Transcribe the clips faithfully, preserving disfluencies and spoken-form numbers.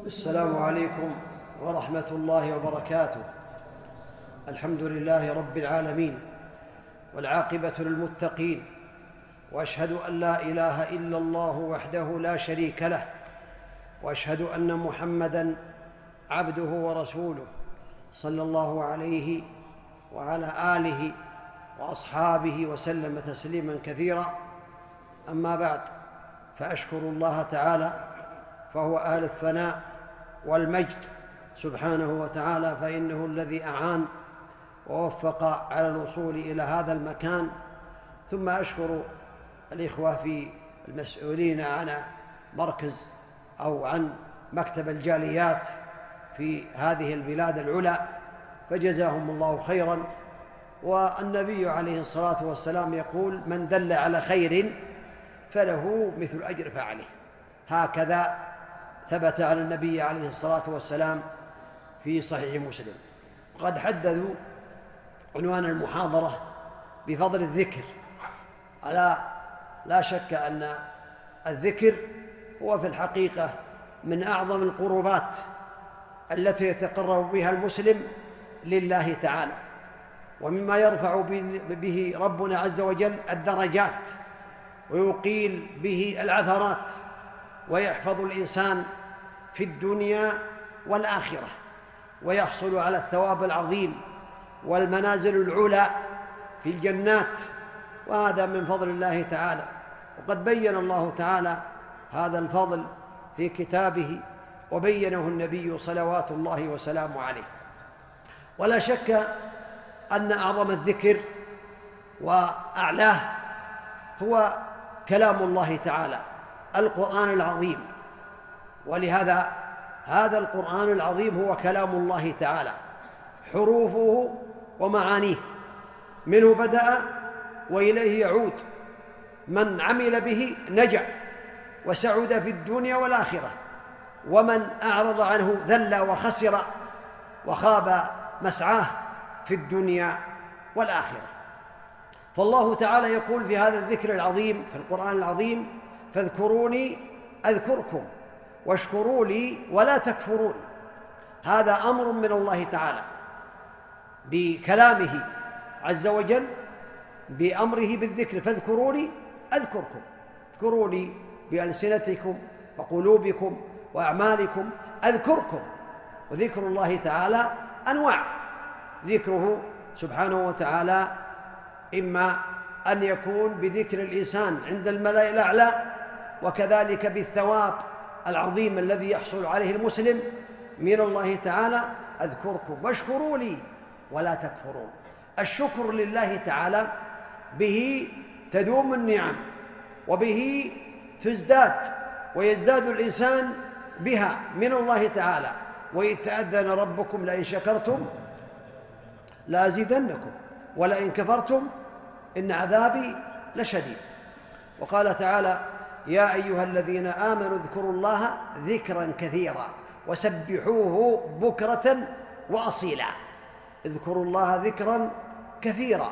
السلام عليكم ورحمة الله وبركاته. الحمد لله رب العالمين، والعاقبة للمتقين، وأشهد أن لا إله إلا الله وحده لا شريك له، وأشهد أن محمدًا عبده ورسوله صلى الله عليه وعلى آله وأصحابه وسلم تسليمًا كثيرا. أما بعد، فأشكر الله تعالى فهو أهل الثناء والمجد سبحانه وتعالى، فإنه الذي أعان ووفق على الوصول إلى هذا المكان. ثم أشكر الإخوة في المسؤولين عن مركز أو عن مكتب الجاليات في هذه البلاد العلى، فجزاهم الله خيرا. والنبي عليه الصلاة والسلام يقول: من دل على خير فله مثل أجر فاعله. هكذا ثبت على النبي عليه الصلاة والسلام في صحيح مسلم. وقد حددوا عنوان المحاضرة بفضل الذكر. ألا لا شك أن الذكر هو في الحقيقة من أعظم القربات التي يتقرب بها المسلم لله تعالى، ومما يرفع به ربنا عز وجل الدرجات، ويقيل به العثرات، ويحفظ الإنسان في الدنيا والآخرة، ويحصل على الثواب العظيم والمنازل العلى في الجنات، وهذا من فضل الله تعالى. وقد بين الله تعالى هذا الفضل في كتابه، وبينه النبي صلوات الله وسلامه عليه. ولا شك أن أعظم الذكر وأعلاه هو كلام الله تعالى، القرآن العظيم. ولهذا هذا القرآن العظيم هو كلام الله تعالى، حروفه ومعانيه منه بدأ وإليه يعود. من عمل به نجا وسعد في الدنيا والآخرة، ومن أعرض عنه ذل وخسر وخاب مسعاه في الدنيا والآخرة. فالله تعالى يقول في هذا الذكر العظيم في القرآن العظيم: فاذكروني أذكركم واشكروا لي ولا تكفرون. هذا أمر من الله تعالى بكلامه عز وجل، بأمره بالذكر: فاذكروني أذكركم. اذكروني بألسنتكم وقلوبكم وأعمالكم، أذكركم. وذكر الله تعالى أنواع: ذكره سبحانه وتعالى إما أن يكون بذكر الإنسان عند الملأ الأعلى، وكذلك بالثواب العظيم الذي يحصل عليه المسلم من الله تعالى: أذكركم واشكروا لي ولا تكفرون. الشكر لله تعالى به تدوم النعم، وبه تزداد ويزداد الإنسان بها من الله تعالى. وإذ تأذن ربكم لئن شكرتم لأزيدنكم ولئن كفرتم إن عذابي لشديد. وقال تعالى: يا أيها الذين آمنوا اذكروا الله ذكرا كثيرا وسبحوه بكرة وأصيلا. اذكروا الله ذكرا كثيرا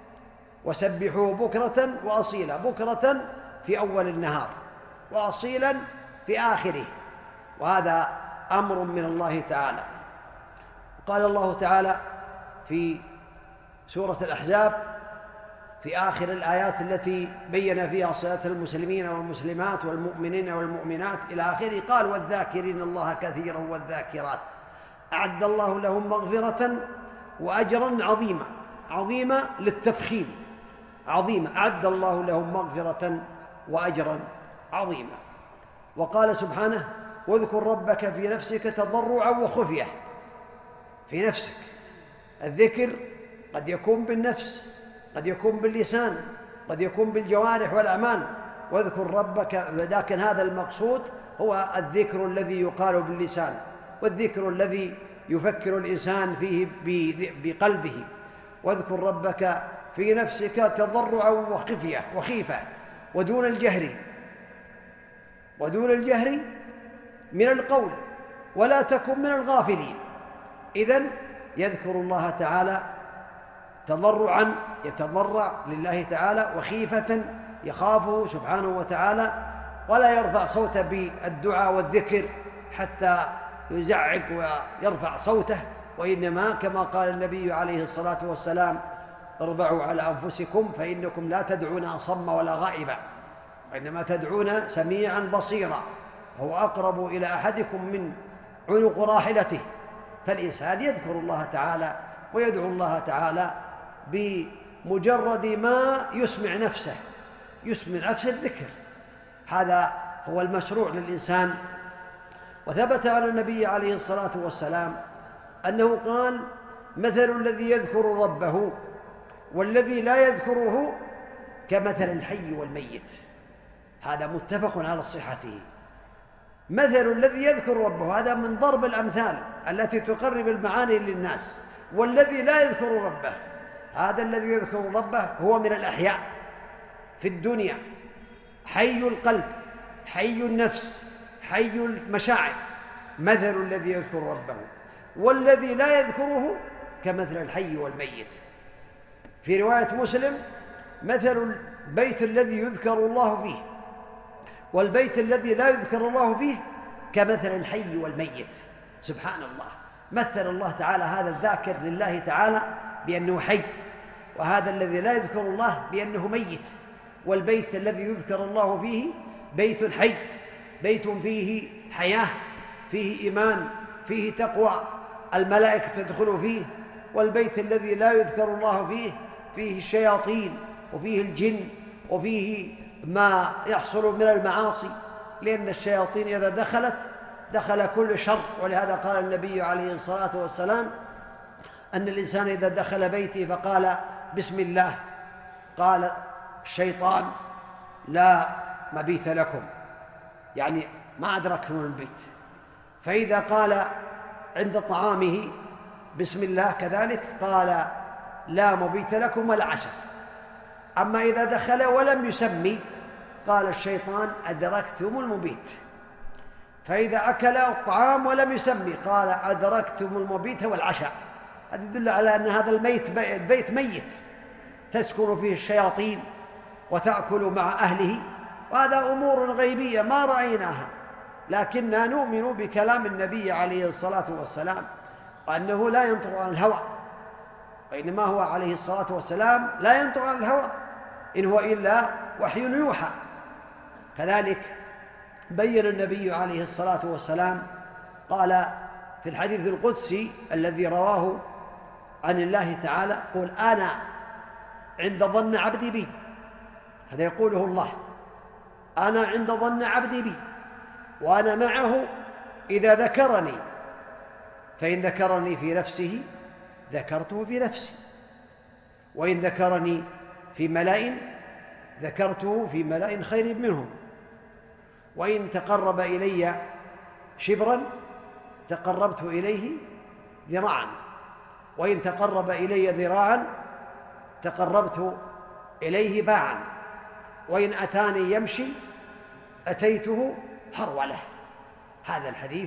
وسبحوه بكرة وأصيلا. بكرة في أول النهار، وأصيلا في آخره، وهذا أمر من الله تعالى. قال الله تعالى في سورة الأحزاب في آخر الآيات التي بين فيها صلاة المسلمين والمسلمات والمؤمنين والمؤمنات إلى آخره، قال: والذاكرين الله كثيرا والذاكرات أعد الله لهم مغفرة وأجرا عظيما. عظيمة للتفخيم، عظيمة، أعد الله لهم مغفرة وأجرا عظيما. وقال سبحانه: واذكر ربك في نفسك تضرعا وخفية. في نفسك، الذكر قد يكون بالنفس، قد يكون باللسان، قد يكون بالجوارح والأعمال. واذكر ربك، لكن هذا المقصود هو الذكر الذي يقال باللسان، والذكر الذي يفكر الإنسان فيه بقلبه. واذكر ربك في نفسك تضرعا وخفية وخيفة ودون الجهر، ودون الجهر من القول، ولا تكن من الغافلين. إذن يذكر الله تعالى تضرعا، يتضرع لله تعالى، وخيفة يخافه سبحانه وتعالى، ولا يرفع صوته بالدعاء والذكر حتى يزعق ويرفع صوته، وإنما كما قال النبي عليه الصلاة والسلام: اربعوا على أنفسكم فإنكم لا تدعون أصم ولا غائبا، وإنما تدعون سميعا بصيرا، هو أقرب إلى أحدكم من عنق راحلته. فالإنسان يذكر الله تعالى ويدعو الله تعالى بمجرد ما يسمع نفسه، يسمع نفسه الذكر، هذا هو المشروع للإنسان. وثبت على النبي عليه الصلاة والسلام أنه قال: مثل الذي يذكر ربه والذي لا يذكره كمثل الحي والميت. هذا متفق على صحته. مثل الذي يذكر ربه، هذا من ضرب الأمثال التي تقرب المعاني للناس. والذي لا يذكر ربه، هذا الذي يذكر ربه هو من الأحياء في الدنيا، حي القلب، حي النفس، حي المشاعر. مثل الذي يذكر ربه والذي لا يذكره كمثل الحي والميت. في رواية مسلم: مثل البيت الذي يذكر الله فيه والبيت الذي لا يذكر الله فيه كمثل الحي والميت. سبحان الله، مثل الله تعالى هذا الذاكر لله تعالى بأنه حي، وهذا الذي لا يذكر الله بأنه ميت. والبيت الذي يذكر الله فيه بيت حي، بيت فيه حياة، فيه إيمان، فيه تقوى، الملائكة تدخل فيه. والبيت الذي لا يذكر الله فيه فيه الشياطين وفيه الجن وفيه ما يحصل من المعاصي، لأن الشياطين إذا دخلت دخل كل شر. ولهذا قال النبي عليه الصلاة والسلام أن الإنسان إذا دخل بيته فقال: بسم الله، قال الشيطان: لا مبيت لكم، يعني ما أدركتم البيت. فإذا قال عند طعامه بسم الله كذلك قال: لا مبيت لكم ولا عشاء. أما إذا دخل ولم يسمي قال الشيطان: أدركتم المبيت. فإذا أكل الطعام ولم يسمي قال: أدركتم المبيت والعشاء. هذا يدل على أن هذا الميت البيت ميت، تسكن فيه الشياطين وتأكل مع أهله. وهذا أمور غيبية ما رأيناها، لكننا نؤمن بكلام النبي عليه الصلاة والسلام، وأنه لا ينطق عن الهوى، وإنما هو عليه الصلاة والسلام لا ينطق عن الهوى، إن هو إلا وحي يوحى. كذلك بين النبي عليه الصلاة والسلام، قال في الحديث القدسي الذي رواه عن الله تعالى: قل أنا عند ظن عبدي بي. هذا يقوله الله: أنا عند ظن عبدي بي، وأنا معه إذا ذكرني، فإن ذكرني في نفسه ذكرته في نفسي، وإن ذكرني في ملأ ذكرته في ملأ خير منهم، وإن تقرب إلي شبرا تقربت إليه ذراعا، وإن تقرب إلي ذراعا تقربت إليه باعا، وإن أتاني يمشي أتيته هرولة. هذا الحديث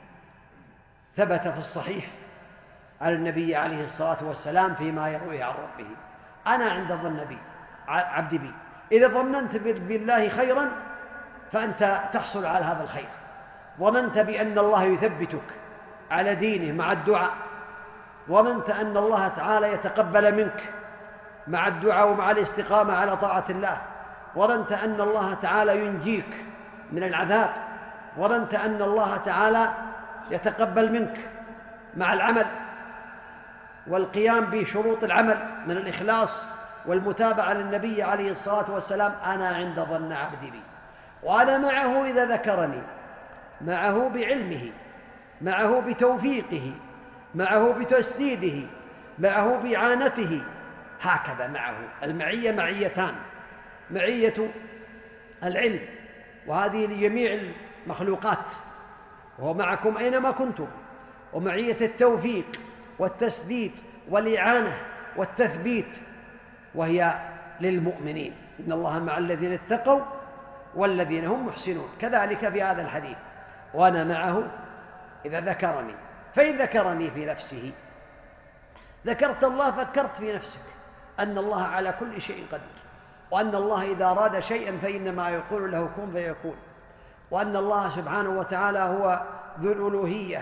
ثبت في الصحيح على النبي عليه الصلاة والسلام فيما يرويه عن ربه: أنا عند ظن بي عبدي بي. إذا ظننت بالله خيرا فأنت تحصل على هذا الخير، ظننت بأن الله يثبتك على دينه مع الدعاء، ظننت أن الله تعالى يتقبل منك مع الدعاء ومع الاستقامة على طاعة الله، ظننت أن الله تعالى ينجيك من العذاب، ظننت أن الله تعالى يتقبل منك مع العمل والقيام بشروط العمل من الإخلاص والمتابعة للنبي عليه الصلاة والسلام: أنا عند ظن عبدي بي، وأنا معه إذا ذكرني، معه بعلمه، معه بتوفيقه، معه بتسديده، معه بإعانته، هكذا معه. المعية معيتان: معية العلم، وهذه لجميع المخلوقات، وهو معكم أينما كنتم، ومعية التوفيق والتسديد والإعانة والتثبيت، وهي للمؤمنين: إن الله مع الذين اتقوا والذين هم محسنون. كذلك في هذا الحديث: وأنا معه إذا ذكرني. فإن ذكرني في نفسه، ذكرت الله فكرت في نفسك أن الله على كل شيء قدير، وأن الله إذا أراد شيئا فإنما يقول له كن فيكون، وأن الله سبحانه وتعالى هو ذو الألوهية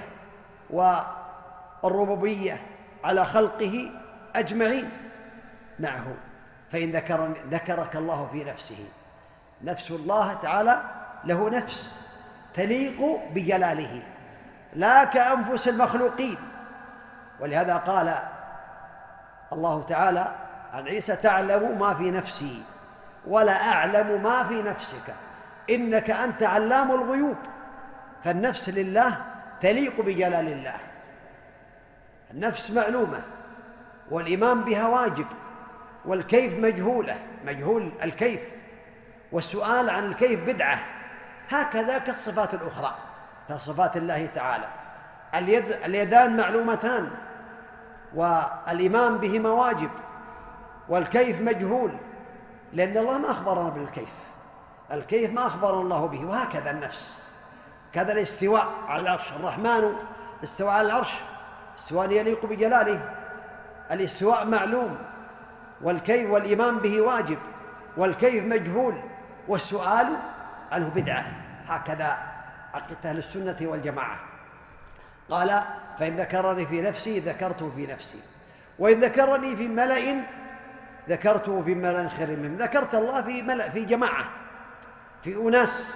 والربوبية على خلقه أجمعين معه. فإن ذكر ذكرك الله في نفسه، نفس الله تعالى له نفس تليق بجلاله لا كأنفس المخلوقين. ولهذا قال الله تعالى عن عيسى: تعلم ما في نفسي ولا أعلم ما في نفسك إنك أنت علام الغيوب. فالنفس لله تليق بجلال الله، النفس معلومة والإيمان بها واجب، والكيف مجهولة مجهول الكيف، والسؤال عن الكيف بدعة. هكذا كالصفات الأخرى كصفات الله تعالى. اليد اليدان معلومتان والإيمان بهما واجب، والكيف مجهول لأن الله ما أخبرنا بالكيف، الكيف ما أخبر الله به. وهكذا النفس. كذا الاستواء على العرش، الرحمن استوى على العرش استواء يليق بجلاله، الاستواء معلوم والكيف والإيمان به واجب، والكيف مجهول والسؤال عنه بدعة. هكذا عقيدة أهل السنة والجماعة. قال: فإن ذكرني في نفسي ذكرته في نفسي، وإن ذكرني في ملأ ذكرته في ملأ خير منهم. ذكرت الله في ملأ، في جماعة، في أناس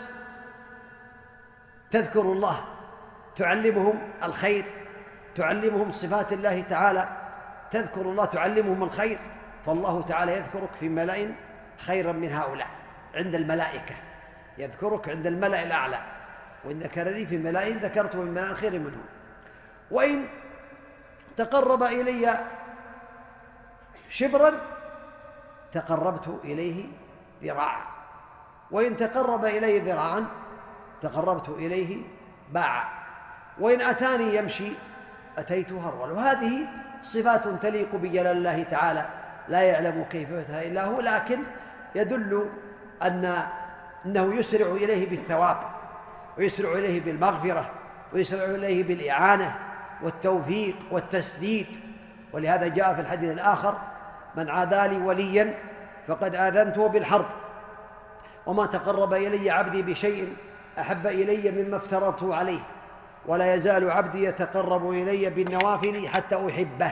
تذكر الله، تعلمهم الخير، تعلمهم صفات الله تعالى، تذكر الله تعلمهم الخير. فالله تعالى يذكرك في ملأ خيرا من هؤلاء عند الملائكة، يذكرك عند الملأ الأعلى. وإن ذكرني في ملأ ذكرته من ملأ خير منهم. وإن تقرب إلي شبرا تقربت إليه ذراعا، وإن تقرب إلي ذراعا تقربت إليه باعا، وإن أتاني يمشي أتيته هرولا. وهذه صفات تليق بجلال الله تعالى لا يعلم كيفيتها إلا هو، لكن يدل أن أنه يسرع إليه بالثواب، ويسرع إليه بالمغفرة، ويسرع إليه بالإعانة والتوفيق والتسديد. ولهذا جاء في الحديث الآخر: من عادى لي وليا فقد آذنته بالحرب، وما تقرب إلي عبدي بشيء أحب إلي مما افترضته عليه، ولا يزال عبدي يتقرب إلي بالنوافل حتى أحبه،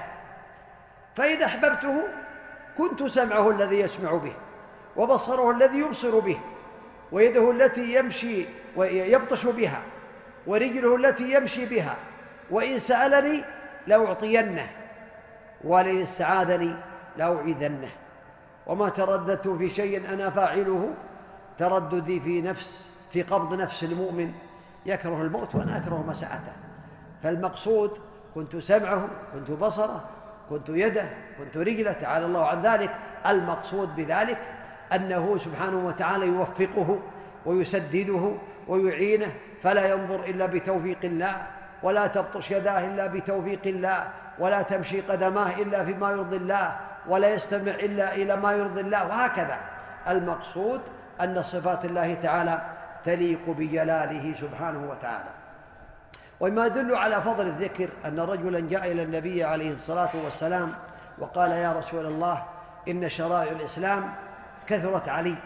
فإذا أحببته كنت سمعه الذي يسمع به، وبصره الذي يبصر به، ويده التي يمشي ويبطش بها، ورجله التي يمشي بها، وإن سألني لأعطينه، ولئن استعاذني لأعيذنه. وما ترددت في شيء أنا فاعله ترددي في نفس في قبض نفس المؤمن يكره الموت وأنا أكره مساءته. فالمقصود كنت سمعه، كنت بصره، كنت يده، كنت رجله، تعالى الله عن ذلك. المقصود بذلك أنه سبحانه وتعالى يوفقه ويسدده ويعينه، فلا ينظر إلا بتوفيق الله، ولا تبطش يداه إلا بتوفيق الله، ولا تمشي قدماه إلا فيما يرضي الله، ولا يستمع إلا إلى ما يرضي الله. وهكذا المقصود أن صفات الله تعالى تليق بجلاله سبحانه وتعالى. وما يدل على فضل الذكر أن رجلا جاء إلى النبي عليه الصلاة والسلام وقال: يا رسول الله، إن شرائع الإسلام كثرت علي،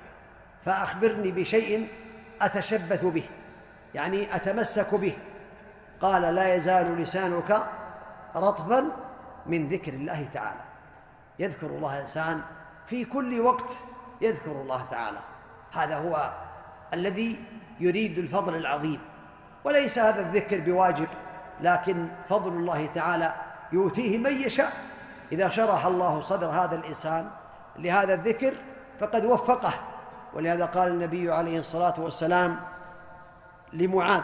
فأخبرني بشيء أتشبث به، يعني أتمسك به. قال: لا يزال لسانك رطبا من ذكر الله تعالى. يذكر الله الإنسان في كل وقت، يذكر الله تعالى. هذا هو الذي يريد الفضل العظيم. وليس هذا الذكر بواجب، لكن فضل الله تعالى يؤتيه من يشاء. إذا شرح الله صدر هذا الإنسان لهذا الذكر فقد وفقه. ولهذا قال النبي عليه الصلاة والسلام لمعاذ: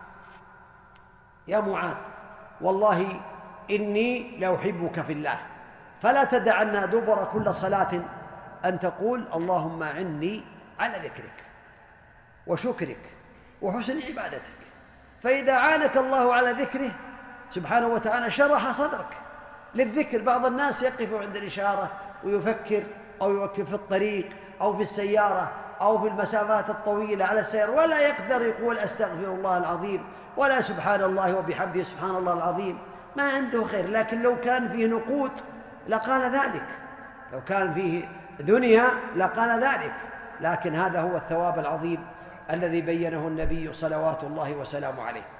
يا معاذ، والله إني لأحبك في الله، فلا تدعنا دبر كل صلاة أن تقول: اللهم أعني على ذكرك وشكرك وحسن عبادتك. فإذا عانك الله على ذكره سبحانه وتعالى شرح صدرك للذكر. بعض الناس يقف عند الإشارة ويفكر، أو يوقف في الطريق أو في السيارة أو في المسافات الطويلة على السير، ولا يقدر يقول أستغفر الله العظيم، ولا سبحان الله وبحمده سبحان الله العظيم، ما عنده خير. لكن لو كان فيه نقود لقال ذلك، لو كان فيه دنيا لقال ذلك. لكن هذا هو الثواب العظيم الذي بينه النبي صلوات الله وسلامه عليه.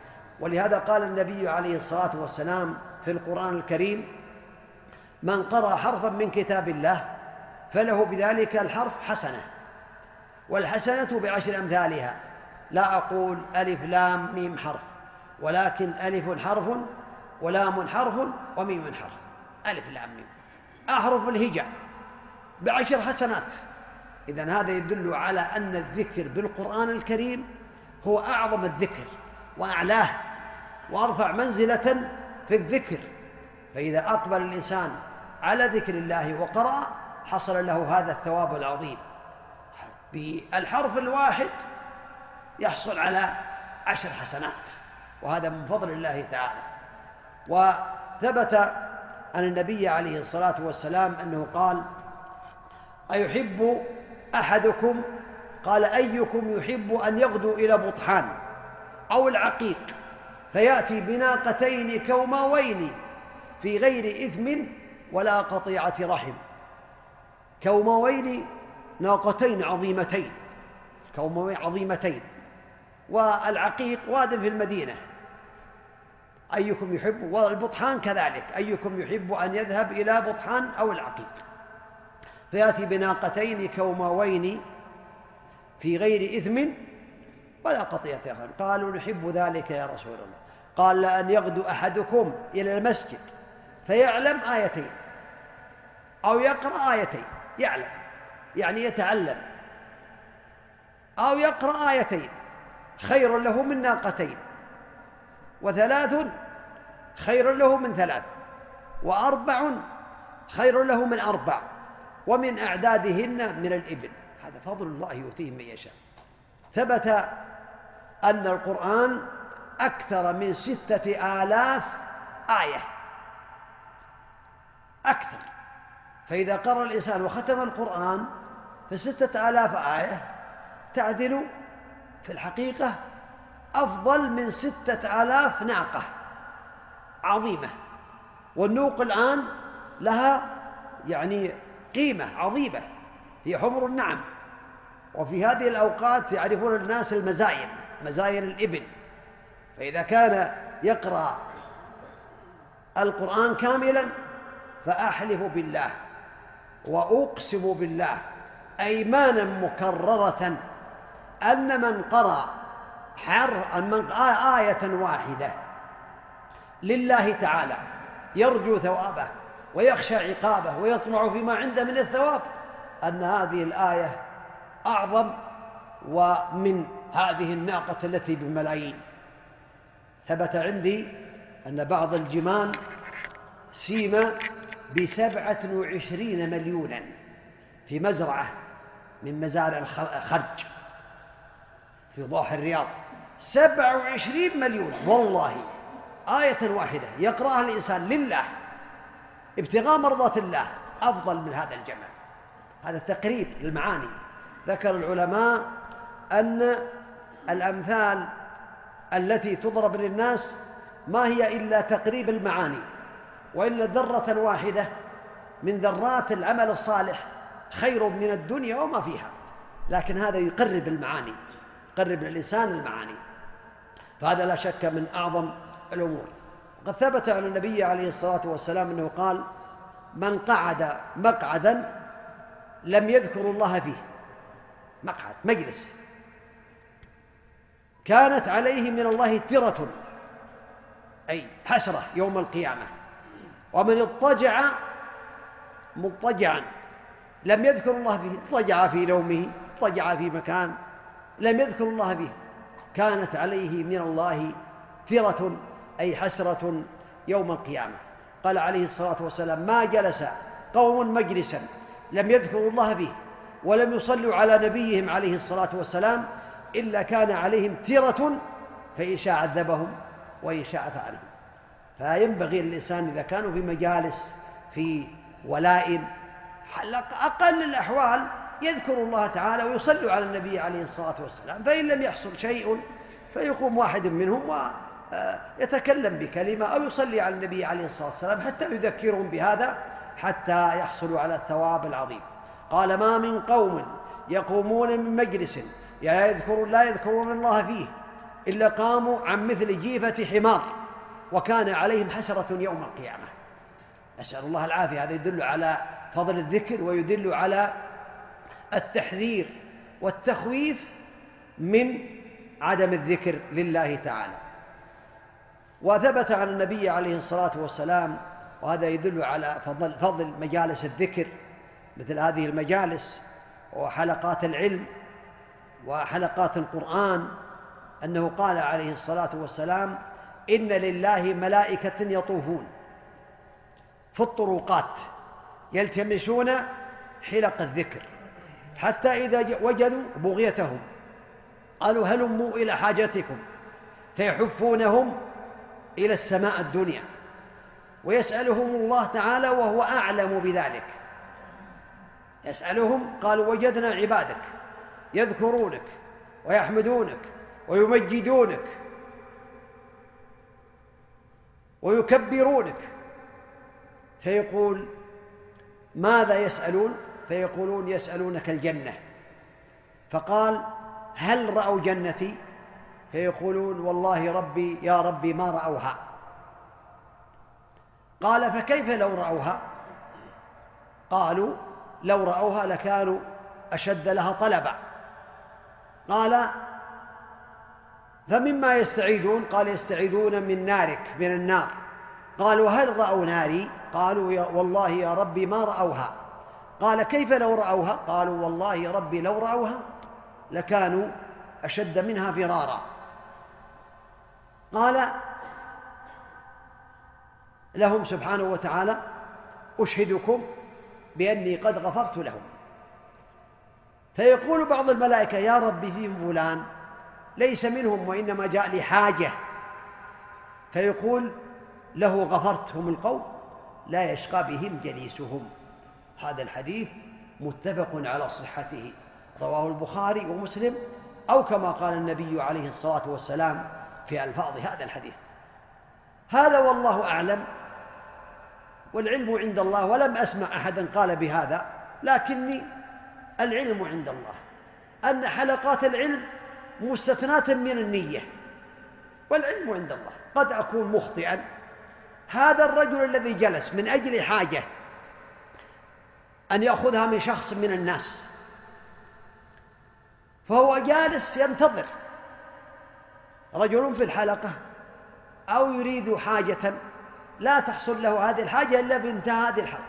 ولهذا قال النبي عليه الصلاة والسلام في القرآن الكريم: من قرأ حرفا من كتاب الله فله بذلك الحرف حسنة، والحسنة بعشر أمثالها. لا أقول ألف لام ميم حرف، ولكن ألف حرف ولام حرف وميم حرف. ألف لام ميم أحرف الهجاء بعشر حسنات. إذن هذا يدل على أن الذكر بالقرآن الكريم هو أعظم الذكر وأعلاه وأرفع منزلة في الذكر. فإذا أقبل الإنسان على ذكر الله وقرأ حصل له هذا الثواب العظيم. بالحرف الواحد يحصل على عشر حسنات، وهذا من فضل الله تعالى. وثبت عن النبي عليه الصلاة والسلام أنه قال: أيحب أحدكم، قال: أيكم يحب أن يغدو إلى بطحان أو العقيق فيأتي بناقتين كوماوين في غير إثم ولا قطيعة رحم. كوماوين ناقتين عظيمتين، كوماوين عظيمتين، والعقيق واد في المدينة. أيكم يحب، والبطحان كذلك، أيكم يحب أن يذهب إلى بطحان أو العقيق فيأتي بناقتين كوماوين في غير إثم ولا قطيعة رحم. قالوا: نحب ذلك يا رسول الله. قال: لأن يغدو أحدكم إلى المسجد فيعلم آيتين أو يقرأ آيتين، يعلم يعني يتعلم، أو يقرأ آيتين خير له من ناقتين، وثلاث خير له من ثلاث، وأربع خير له من أربع، ومن أعدادهن من الإبل. هذا فضل الله يؤتيه من يشاء. ثبت أن القرآن أكثر من ستة آلاف آية، أكثر. فإذا قرأ الإنسان وختم القرآن فستة آلاف آية تعدل في الحقيقة أفضل من ستة آلاف ناقة عظيمة. والنوق الآن لها يعني قيمة عظيمة، هي حمر النعم. وفي هذه الأوقات يعرفون الناس المزاين، مزاين الإبل. فإذا كان يقرأ القرآن كاملا فأحلف بالله وأقسم بالله أيمانا مكررة أن من قرأ حرف من آية واحدة لله تعالى يرجو ثوابه ويخشى عقابه ويطمع فيما عنده من الثواب، أن هذه الآية أعظم ومن هذه الناقة التي بالملايين. ثبت عندي أن بعض الجمان سيم بسبعة وعشرين مليونا في مزرعة من مزارع الخرج في ضاحي الرياض. سبعة وعشرين مليون والله، آية واحدة يقرأها الإنسان لله ابتغاء مرضات الله أفضل من هذا الجمع. هذا تقريب للمعاني. ذكر العلماء أن الأمثال التي تضرب للناس ما هي إلا تقريب المعاني، وإلا ذرة واحدة من ذرات العمل الصالح خير من الدنيا وما فيها. لكن هذا يقرب المعاني، يقرب للإنسان المعاني، فهذا لا شك من أعظم الأمور. وقد ثبت عن النبي عليه الصلاة والسلام أنه قال: من قعد مقعدا لم يذكر الله فيه، مقعد مجلس، كانت عليه من الله ترة أي حسرة يوم القيامة. ومن اضطجع مضطجعا لم يذكر الله فيه، اضطجع في نومه، اضطجع في مكان لم يذكر الله فيه، كانت عليه من الله ترة أي حسرة يوم القيامة. قال عليه الصلاة والسلام: ما جلس قوم مجلسا لم يذكروا الله فيه ولم يصلوا على نبيهم عليه الصلاة والسلام إلا كان عليهم ترة فإن شاء عذبهم وإن شاء فعلهم. فينبغي للإنسان إذا كانوا في مجالس في ولائم أقل الأحوال يذكر الله تعالى ويصلوا على النبي عليه الصلاة والسلام، فإن لم يحصل شيء فيقوم واحد منهم ويتكلم بكلمة أو يصلي على النبي عليه الصلاة والسلام حتى يذكرهم بهذا حتى يحصلوا على الثواب العظيم. قال: ما من قوم يقومون من مجلس لا يذكرون, لا يذكرون الله فيه إلا قاموا عن مثل جيفة حمار وكان عليهم حسرة يوم القيامة. نسأل الله العافية. هذا يدل على فضل الذكر ويدل على التحذير والتخويف من عدم الذكر لله تعالى. وثبت عن النبي عليه الصلاة والسلام، وهذا يدل على فضل, فضل مجالس الذكر مثل هذه المجالس وحلقات العلم وحلقات القرآن، أنه قال عليه الصلاة والسلام: إن لله ملائكة يطوفون في الطرقات يلتمسون حلق الذكر، حتى إذا وجدوا بغيتهم قالوا هلموا إلى حاجتكم، فيحفونهم إلى السماء الدنيا ويسألهم الله تعالى وهو أعلم بذلك. يسألهم قالوا: وجدنا عبادك يذكرونك ويحمدونك ويمجدونك ويكبرونك. فيقول: ماذا يسألون؟ فيقولون: يسألونك الجنة. فقال: هل رأوا جنتي؟ فيقولون: والله ربي يا ربي ما رأوها. قال: فكيف لو رأوها؟ قالوا: لو رأوها لكانوا أشد لها طلبا. قال: فمما يستعيذون؟ قال: يستعيذون من نارك، من النار. قالوا: هل رأوا ناري؟ قالوا: يا والله يا ربي ما رأوها. قال: كيف لو رأوها؟ قالوا: والله يا ربي لو رأوها لكانوا أشد منها فرارا. قال لهم سبحانه وتعالى: أشهدكم بأني قد غفرت لهم. فيقول بعض الملائكة: يا ربي فيهم فلان ليس منهم وإنما جاء لحاجة. فيقول له: غفرت هم القوم لا يشقى بهم جليسهم. هذا الحديث متفق على صحته، رواه البخاري ومسلم، أو كما قال النبي عليه الصلاة والسلام في ألفاظ هذا الحديث. هذا والله أعلم، والعلم عند الله، ولم أسمع أحدا قال بهذا، لكني العلم عند الله أن حلقات العلم مستثناة من النية، والعلم عند الله. قد أكون مخطئا. هذا الرجل الذي جلس من أجل حاجة أن يأخذها من شخص من الناس، فهو جالس ينتظر رجل في الحلقة أو يريد حاجة لا تحصل له هذه الحاجة إلا بانتهاء هذه الحلقة.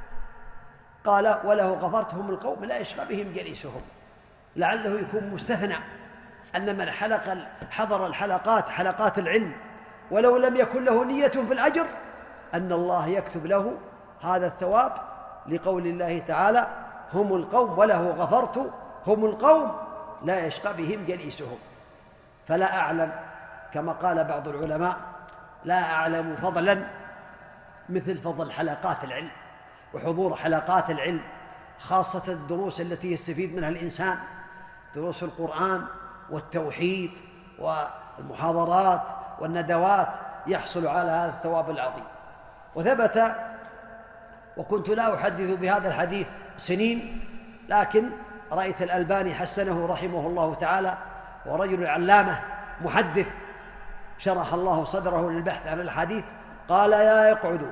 قال: وله غفرتهم القوم لا يشقى بهم جليسهم. لعله يكون مستثنى أن من حلق حضر الحلقات، حلقات العلم، ولو لم يكن له نية في الأجر، أن الله يكتب له هذا الثواب، لقول الله تعالى: هم القوم وله غفرت هم القوم لا يشقى بهم جليسهم. فلا أعلم، كما قال بعض العلماء: لا أعلم فضلا مثل فضل حلقات العلم وحضور حلقات العلم، خاصة الدروس التي يستفيد منها الإنسان، دروس القرآن والتوحيد والمحاضرات والندوات، يحصل على هذا الثواب العظيم. وثبت، وكنت لا أحدث بهذا الحديث سنين، لكن رأيت الألباني حسنه رحمه الله تعالى، ورجل علامة محدث شرح الله صدره للبحث عن الحديث، قال: يا يقعد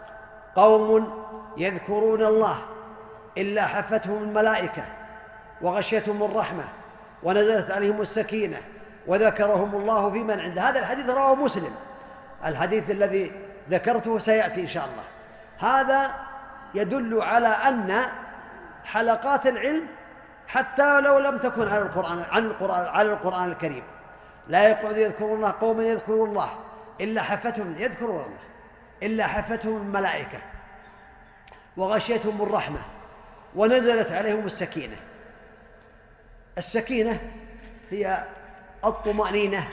قوم يذكرون الله إلا حفتهم الملائكة وغشيتهم الرحمة ونزلت عليهم السكينة وذكرهم الله في من عنده. هذا الحديث رواه مسلم. الحديث الذي ذكرته سيأتي إن شاء الله. هذا يدل على أن حلقات العلم حتى لو لم تكن على القرآن, عن القرآن, على القرآن الكريم، لا يقعد يذكرون الله قوم يذكرون الله إلا حفتهم يذكرون الله إلا حفتهم الملائكة وغشيتهم الرحمة ونزلت عليهم السكينة. السكينة هي الطمأنينة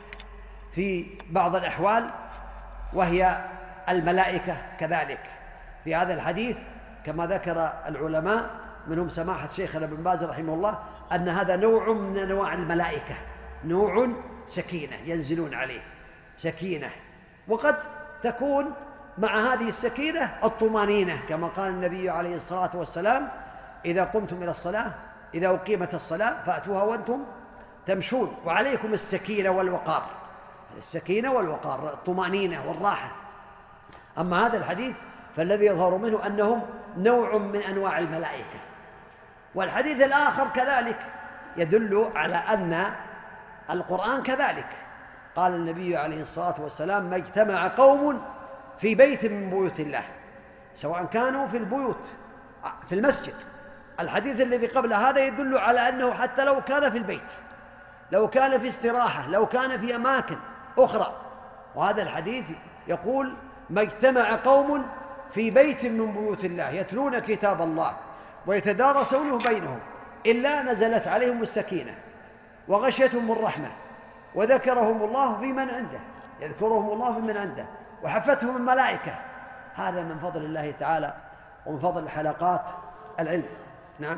في بعض الأحوال، وهي الملائكة كذلك. في هذا الحديث كما ذكر العلماء منهم سماحة شيخنا ابن باز رحمه الله أن هذا نوع من أنواع الملائكة، نوع سكينة ينزلون عليه سكينة، وقد تكون مع هذه السكينة الطمأنينة، كما قال النبي عليه الصلاة والسلام: إذا قمتم إلى الصلاة إذا أقيمت الصلاة فأتوها وأنتم تمشون، وعليكم السكينة والوقار، السكينة والوقار، الطمأنينة والراحة. أما هذا الحديث فالذي يظهر منه أنهم نوع من أنواع الملائكة. والحديث الآخر كذلك يدل على أن القرآن كذلك. قال النبي عليه الصلاة والسلام: ما اجتمع قوم في بيت من بيوت الله، سواء كانوا في البيوت في المسجد. الحديث الذي قبل هذا يدل على أنه حتى لو كان في البيت، لو كان في استراحة، لو كان في أماكن أخرى. وهذا الحديث يقول: ما اجتمع قوم في بيت من بيوت الله يتلون كتاب الله ويتدارسونه بينهم إلا نزلت عليهم السكينة وغشيتهم الرحمة وذكرهم الله في من عنده، يذكرهم الله في من عنده، وحفتهم الملائكة. هذا من فضل الله تعالى ومن فضل حلقات العلم. نعم،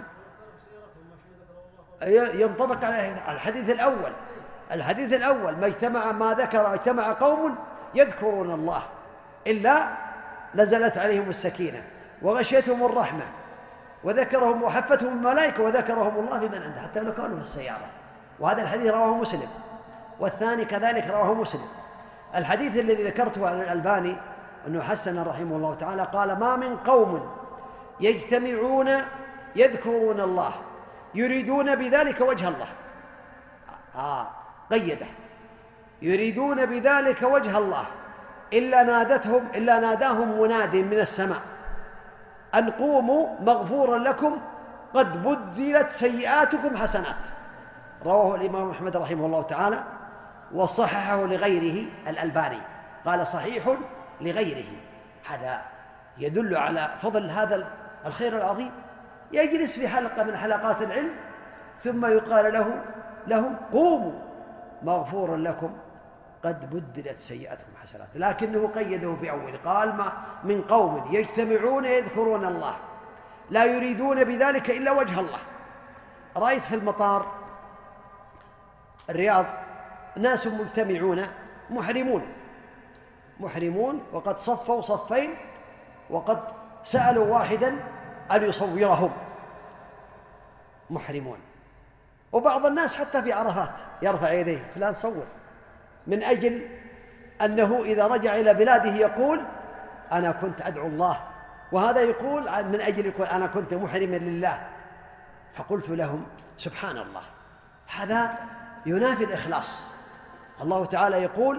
ينطبق على الحديث الأول. الحديث الأول: ما اجتمع ما ذكر اجتمع قوم يذكرون الله إلا نزلت عليهم السكينة وغشيتهم الرحمة وذكرهم وحفتهم الملائكة وذكرهم الله في من عنده، حتى لو كانوا في السيارة. وهذا الحديث رواه مسلم، والثاني كذلك رواه مسلم. الحديث الذي ذكرته عن الألباني أنه حسن رحمه الله تعالى قال: ما من قوم يجتمعون يذكرون الله يريدون بذلك وجه الله. آه قيده: يريدون بذلك وجه الله إلا نادتهم إلا ناداهم مناد من السماء أن قوموا مغفورا لكم قد بدلت سيئاتكم حسنات. رواه الإمام أحمد رحمه الله تعالى، وصححه لغيره الألباني، قال صحيح لغيره. هذا يدل على فضل هذا الخير العظيم. يجلس في حلقة من حلقات العلم ثم يقال له لهم: قوموا مغفورا لكم قد بدلت سيئاتكم حسنات. لكنه قيده بأول، قال: ما من قوم يجتمعون يذكرون الله لا يريدون بذلك إلا وجه الله. رأيت في المطار الرياض ناس مجتمعون محرمون محرمون وقد صفوا صفين وقد سألوا واحدا أن يصورهم، محرمون. وبعض الناس حتى في عرفات يرفع يديه: فلان صور، من أجل أنه إذا رجع إلى بلاده يقول: أنا كنت أدعو الله، وهذا يقول من أجل يقول: أنا كنت محرما لله. فقلت لهم: سبحان الله، هذا ينافي الإخلاص. الله تعالى يقول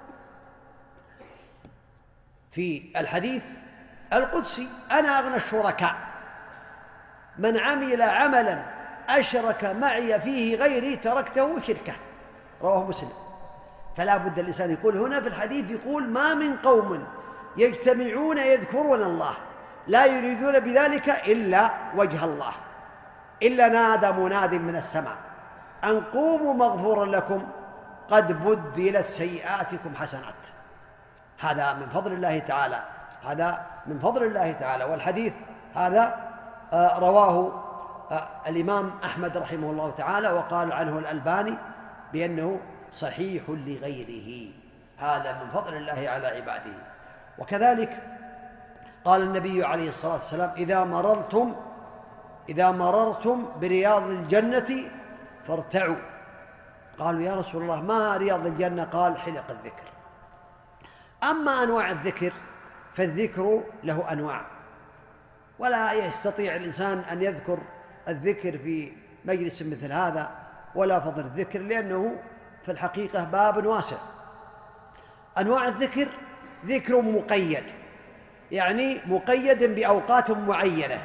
في الحديث القدسي: أنا أغنى الشركاء، من عمل عملا أشرك معي فيه غيري تركته وشركه. رواه مسلم. فلا بد الإنسان يقول هنا في الحديث، يقول: ما من قوم يجتمعون يذكرون الله لا يريدون بذلك إلا وجه الله إلا نادى مناد من السماء أن قوموا مغفورا لكم قد بدلت سيئاتكم حسنات. هذا من فضل الله تعالى، هذا من فضل الله تعالى. والحديث هذا رواه الإمام أحمد رحمه الله تعالى، وقال عنه الألباني بأنه صحيح لغيره. هذا من فضل الله على عباده. وكذلك قال النبي عليه الصلاة والسلام: إذا مررتم إذا مررتم برياض الجنة فارتعوا. قالوا: يا رسول الله، ما رياض الجنة؟ قال: حلق الذكر. أما أنواع الذكر فالذكر له أنواع، ولا يستطيع الإنسان أن يذكر الذكر في مجلس مثل هذا ولا فضل الذكر، لأنه في الحقيقة باب واسع. أنواع الذكر: ذكر مقيد، يعني مقيد بأوقات معينة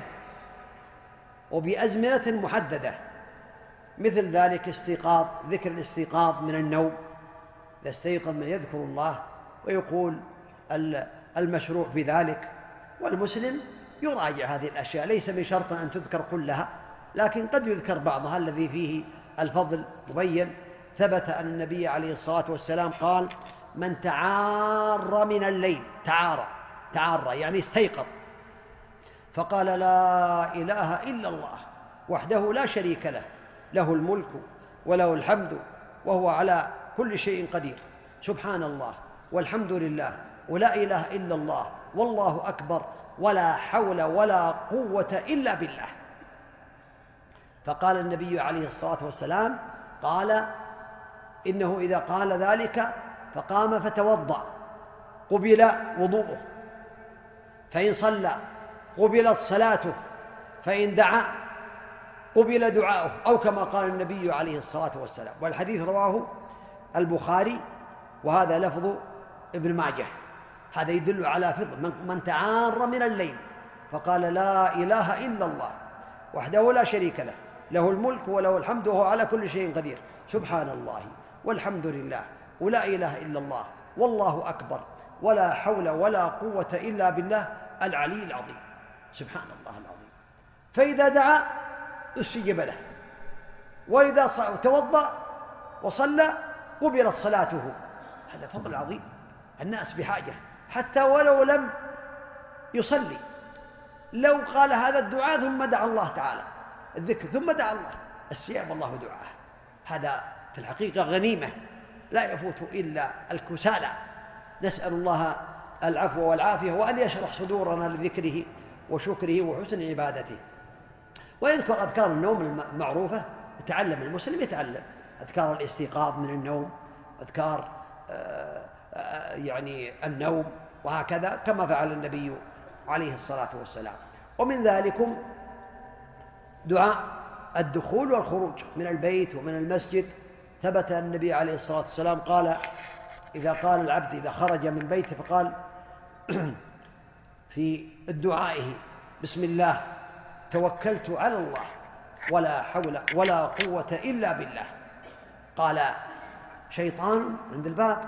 وبأزمنة محددة، مثل ذلك استيقاظ، ذكر الاستيقاظ من النوم، يستيقظ من يذكر الله ويقول المشروع في ذلك. والمسلم يراجع هذه الأشياء، ليس من شرط أن تذكر كلها، لكن قد يذكر بعضها الذي فيه الفضل مبين. ثبت أن النبي عليه الصلاة والسلام قال: من تعار من الليل، تعار تعار يعني استيقظ، فقال: لا إله إلا الله وحده لا شريك له، له الملك وله الحمد وهو على كل شيء قدير، سبحان الله والحمد لله ولا إله إلا الله والله أكبر ولا حول ولا قوة إلا بالله. فقال النبي عليه الصلاة والسلام: قال إنه إذا قال ذلك فقام فتوضأ قبل وضوءه، فإن صلى قبلت صلاته، فإن دعا قبل دعاؤه، أو كما قال النبي عليه الصلاة والسلام. والحديث رواه البخاري، وهذا لفظ ابن ماجه. هذا يدل على فضل من تعار من الليل فقال لا إله إلا الله وحده لا شريك له، له الملك وله الحمد وهو على كل شيء قدير، سبحان الله والحمد لله ولا إله إلا الله والله أكبر ولا حول ولا قوة إلا بالله العلي العظيم، سبحان الله العظيم. فإذا دعا استجيب له، وإذا توضأ وصلى قبلت صلاته. هذا فضل عظيم. الناس بحاجة حتى ولو لم يصلي، لو قال هذا الدعاء ثم دعا الله تعالى، الذكر ثم دعا الله، استجاب الله دعاءه. هذا في الحقيقة غنيمة لا يفوت إلا الكسالى. نسأل الله العفو والعافية، وأن يشرح صدورنا لذكره وشكره وحسن عبادته. ويذكر أذكار النوم المعروفة، يتعلم المسلم، يتعلم أذكار الاستيقاظ من النوم، أذكار يعني النوم، وهكذا كما فعل النبي عليه الصلاة والسلام. ومن ذلكم دعاء الدخول والخروج من البيت ومن المسجد. ثبت النبي عليه الصلاة والسلام قال إذا قال العبد إذا خرج من بيته فقال في دعائه بسم الله توكلت على الله ولا حول ولا قوة إلا بالله، قال شيطان عند الباب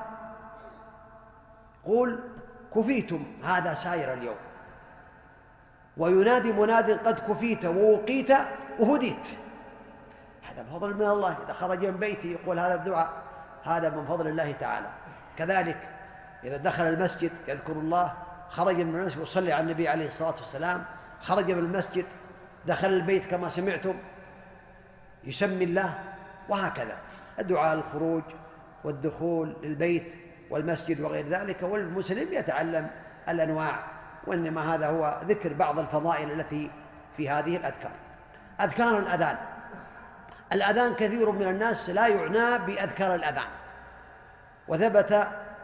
قول كفيتم هذا سائر اليوم، وينادي مناد قد كفيت ووقيت وهديت. هذا بفضل من الله. إذا خرج من بيته يقول هذا الدعاء، هذا من فضل الله تعالى. كذلك إذا دخل المسجد يذكر الله، خرج من المسجد وصلي على النبي عليه الصلاة والسلام، خرج من المسجد دخل البيت كما سمعتم يسمي الله، وهكذا الدعاء الخروج والدخول للبيت والمسجد وغير ذلك. والمسلم يتعلم الأنواع، وإنما هذا هو ذكر بعض الفضائل التي في هذه الأذكار. أذكار الأذان. الأذان كثير من الناس لا يعنى بأذكار الأذان، وثبت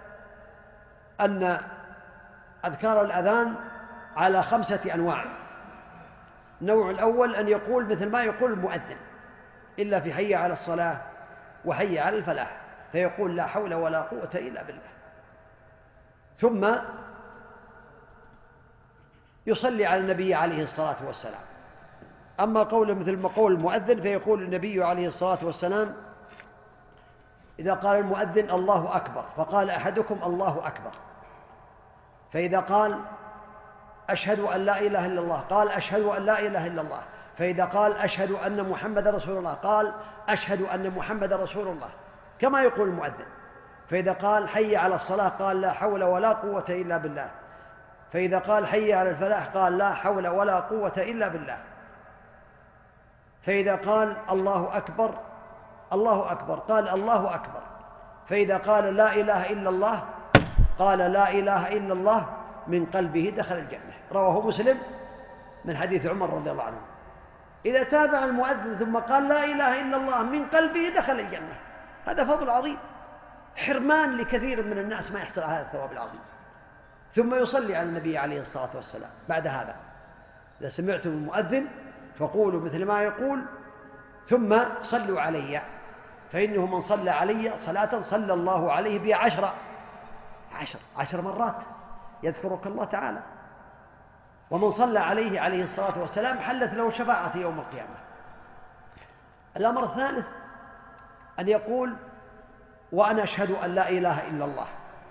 أن أذكار الأذان على خمسة أنواع. النوع الأول أن يقول مثل ما يقول المؤذن، إلا في حي على الصلاة وحي على الفلاح، فيقول لا حول ولا قوة إلا بالله. ثم يصلي على النبي عليه الصلاة والسلام. أما قوله مثل ما قول المؤذن فيقول النبي عليه الصلاة والسلام إذا قال المؤذن الله أكبر فقال أحدكم الله أكبر، فإذا قال أشهد أن لا إله إلا الله قال أشهد أن لا إله إلا الله، فإذا قال أشهد أن محمد رسول الله قال أشهد أن محمد رسول الله، كما يقول المؤذن. فإذا قال حي على الصلاة قال لا حول ولا قوة إلا بالله، فإذا قال حي على الفلاح قال لا حول ولا قوة إلا بالله، فإذا قال الله أكبر الله أكبر قال الله أكبر، فإذا قال لا إله إلا الله قال لا إله إلا الله من قلبه دخل الجنة. رواه مسلم من حديث عمر رضي الله عنه. إذا تابع المؤذن ثم قال لا إله إلا الله من قلبه دخل الجنة، هذا فضل عظيم، حرمان لكثير من الناس ما يحصل هذا الثواب العظيم. ثم يصلي على النبي عليه الصلاة والسلام. بعد هذا إذا سمعتم المؤذن فقولوا مثل ما يقول ثم صلوا علي، فإنه من صلى علي صلاة صلى الله عليه بها عشر عشر عشر مرات يذكرك الله تعالى. ومن صلى عليه عليه الصلاة والسلام حلت له شفاعة يوم القيامة. الأمر الثالث أن يقول وأنا أشهد أن لا إله إلا الله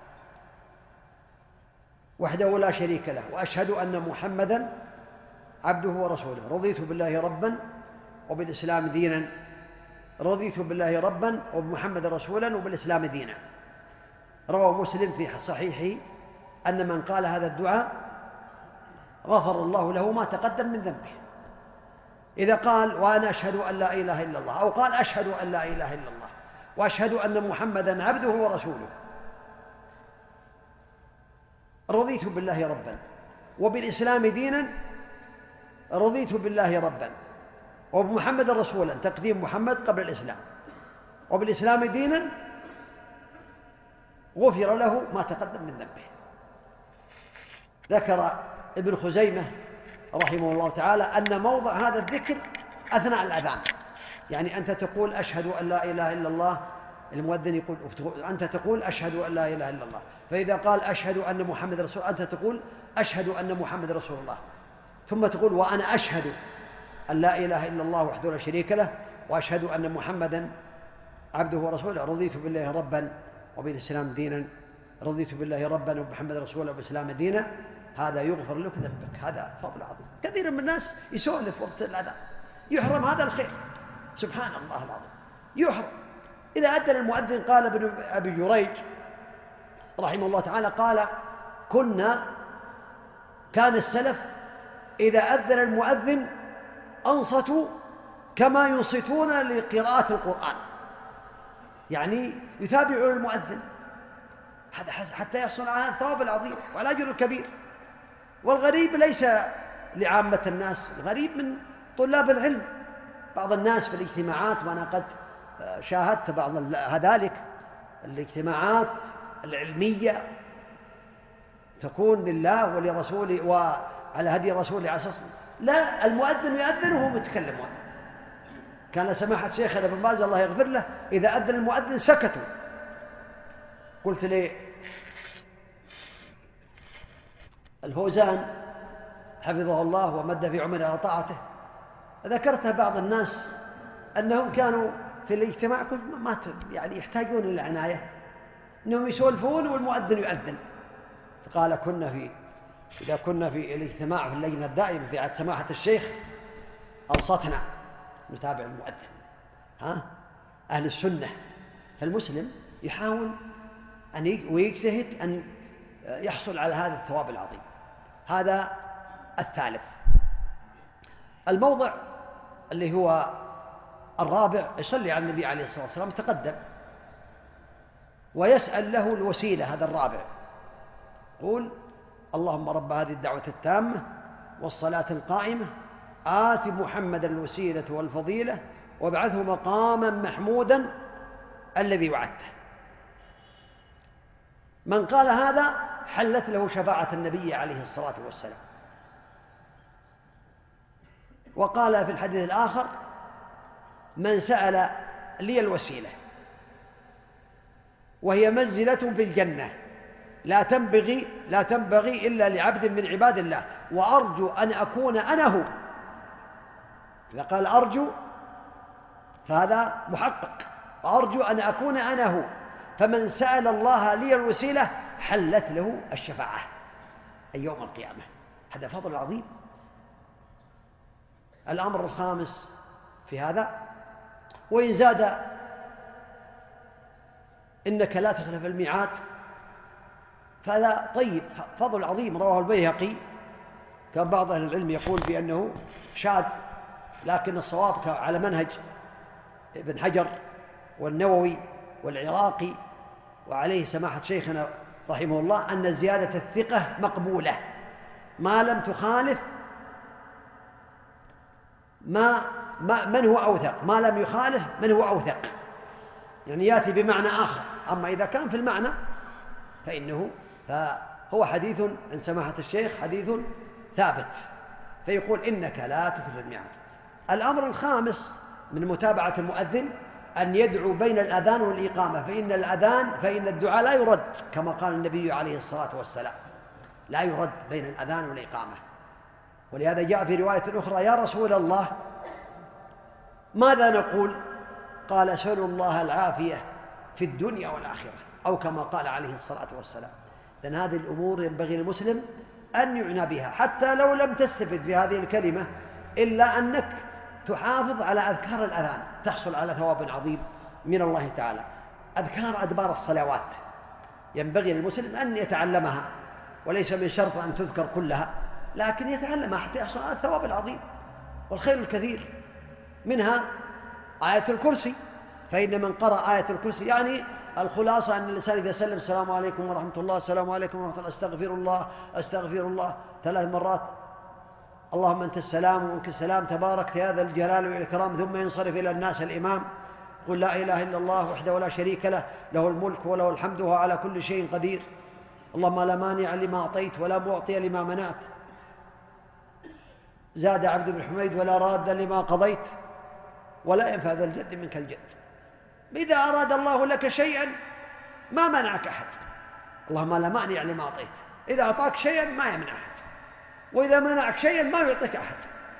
وحده لا شريك له وأشهد أن محمدا عبده ورسوله، رضيت بالله ربا وبالإسلام دينا رضيت بالله ربا وبمحمد رسولا وبالإسلام دينا. روى مسلم في صحيحه أن من قال هذا الدعاء غفر الله له ما تقدم من ذنبه. إذا قال وأنا أشهد أن لا إله إلا الله، أو قال أشهد أن لا إله إلا الله وأشهد أن محمدا عبده ورسوله، رضيت بالله ربا وبالإسلام دينا رضيت بالله ربا وبمحمد رسولا، تقديم محمد قبل الإسلام، وبالإسلام دينا غفر له ما تقدم من ذنبه. ذكر ابن خزيمة رحمه الله تعالى أن موضع هذا الذكر أثناء الأذان، يعني أنت تقول أشهد أن لا إله إلا الله، المؤذن يقول أنت تقول أشهد أن لا إله إلا الله، فإذا قال أشهد أن محمد رسول الله أنت تقول أشهد أن محمد رسول الله، ثم تقول وأنا أشهد أن لا إله إلا الله وحده لا شريك له وأشهد أن محمدا عبده ورسوله، رضيت بالله ربا وبالإسلام دينا، رضيت بالله ربا وبمحمد رسوله وبالإسلام دينا، هذا يغفر لك ذنبك. هذا فضل عظيم. كثير من الناس يسولف وقت الأذان، يحرم هذا الخير، سبحان الله العظيم، يحرم. إذا أذن المؤذن، قال ابن أبي جريج رحمه الله تعالى قال كنا كان السلف إذا أذن المؤذن أنصتوا كما ينصتون لقراءة القرآن، يعني يتابعون المؤذن حتى يحصل على الثواب العظيم والأجر الكبير. والغريب ليس لعامة الناس، الغريب من طلاب العلم. بعض الناس في الاجتماعات، وأنا قد شاهدت بعض ذلك، الاجتماعات العلمية تكون لله ولرسوله وعلى هدي رسوله عليه الصلاة والسلام، لا، المؤذن يؤذن وهم يتكلمون. كان سماحة شيخنا ابن باز الله يغفر له إذا أذن المؤذن سكتوا. قلت لي الفوزان حفظه الله ومد في عمره على طاعته، ذكرتها بعض الناس أنهم كانوا في الاجتماع ما يعني يحتاجون إلى عناية، أنهم يسولفون والمؤذن يؤذن. فقال كنا في إذا كنا في الاجتماع في اللجنة الدائمة في عهد سماحة الشيخ أنصتنا نتابع المؤذن. ها أهل السنة، فالمسلم يحاول أن ويجتهد أن يحصل على هذا الثواب العظيم. هذا الثالث. الموضع اللي هو الرابع، يصلي على النبي عليه الصلاة والسلام، تقدم ويسأل له الوسيلة. هذا الرابع، قول اللهم رب هذه الدعوة التامة والصلاة القائمة آت محمد الوسيلة والفضيلة وابعثه مقاما محمودا الذي وعدته. من قال هذا حلت له شفاعة النبي عليه الصلاة والسلام. وقال في الحديث الآخر من سأل لي الوسيلة وهي منزلة في الجنة لا تنبغي لا تنبغي إلا لعبد من عباد الله وأرجو أن أكون أنا هو. إذا قال أرجو فهذا محقق، وأرجو أن أكون أنا هو. فمن سأل الله لي الوسيلة حلت له الشفاعة أي يوم القيامة. هذا فضل عظيم. الأمر الخامس في هذا، وإن زاد إنك لا تخلف الميعاد، فلا طيب، فضل عظيم. رواه البيهقي، كان بعض أهل العلم يقول بأنه شاذ، لكن الصواب على منهج ابن حجر والنووي والعراقي وعليه سماحة شيخنا رحمه الله أن زيادة الثقة مقبولة ما لم تخالف ما, ما من هو أوثق، ما لم يخالف من هو أوثق، يعني يأتي بمعنى آخر. أما إذا كان في المعنى فإنه فهو حديث عن سماحة الشيخ حديث ثابت، فيقول إنك لا تخلف الميعاد. الأمر الخامس من متابعة المؤذن أن يدعو بين الأذان والإقامة، فإن الأذان فإن الدعاء لا يرد، كما قال النبي عليه الصلاة والسلام لا يرد بين الأذان والإقامة. ولهذا جاء في رواية أخرى يا رسول الله ماذا نقول؟ قال أسأل الله العافية في الدنيا والآخرة، أو كما قال عليه الصلاة والسلام. لأن هذه الأمور ينبغي للمسلم أن يعنى بها، حتى لو لم تستفد بهذه الكلمة إلا أنك تحافظ على أذكار الأذان تحصل على ثواب عظيم من الله تعالى. أذكار أدبار الصلوات ينبغي للمسلم أن يتعلمها، وليس من شرط أن تذكر كلها، لكن يتعلمها حتى يحصل على الثواب العظيم والخير الكثير. منها آية الكرسي، فإن من قرأ آية الكرسي يعني الخلاصة أن الإنسان إذا سلم السلام عليكم ورحمة الله السلام عليكم ورحمة الله أستغفر الله أستغفر الله ثلاث مرات، اللهم أنت السلام ومنك السلام تبارك يا ذا الجلال والإكرام، ثم ينصرف إلى الناس الإمام قل لا إله إلا الله وحده ولا شريك له، له الملك وله الحمد وهو على كل شيء قدير. اللهم لا مانع لما أعطيت ولا معطي لما منعت. زاد عبد بن حميد ولا راد لما قضيت ولا ينفع ذا الجد منك الجد. إذا أراد الله لك شيئا ما منعك أحد. اللهم لا مانع لما أعطيت، إذا أعطاك شيئا ما يمنع أحد، وإذا منعك شيئا ما يعطيك أحد.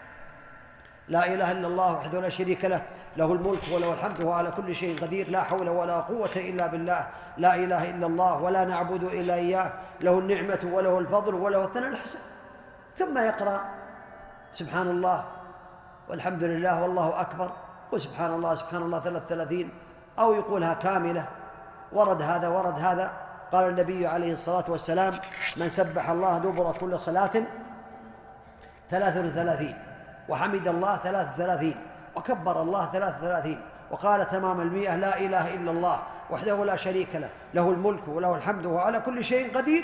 لا إله إلا الله وحده لا شريك له، له الملك وله الحمد وهو على كل شيء قدير. لا حول ولا قوة إلا بالله. لا إله إلا الله ولا نعبد إلا إياه، له النعمة وله الفضل وله الثناء الحسن. ثم يقرأ سبحان الله والحمد لله والله أكبر وسبحان الله سبحان الله ثلاث ثلاثين، أو يقولها كاملة. ورد هذا ورد هذا. قال النبي عليه الصلاة والسلام: من سبح الله دبر كل صلاة ثلاث وثلاثين، وحمد الله ثلاث وثلاثين، وكبر الله ثلاث وثلاثين، وقال تمام المئة: لا إله إلا الله وحده لا شريك له، له الملك وله الحمد وهو على كل شيء قدير،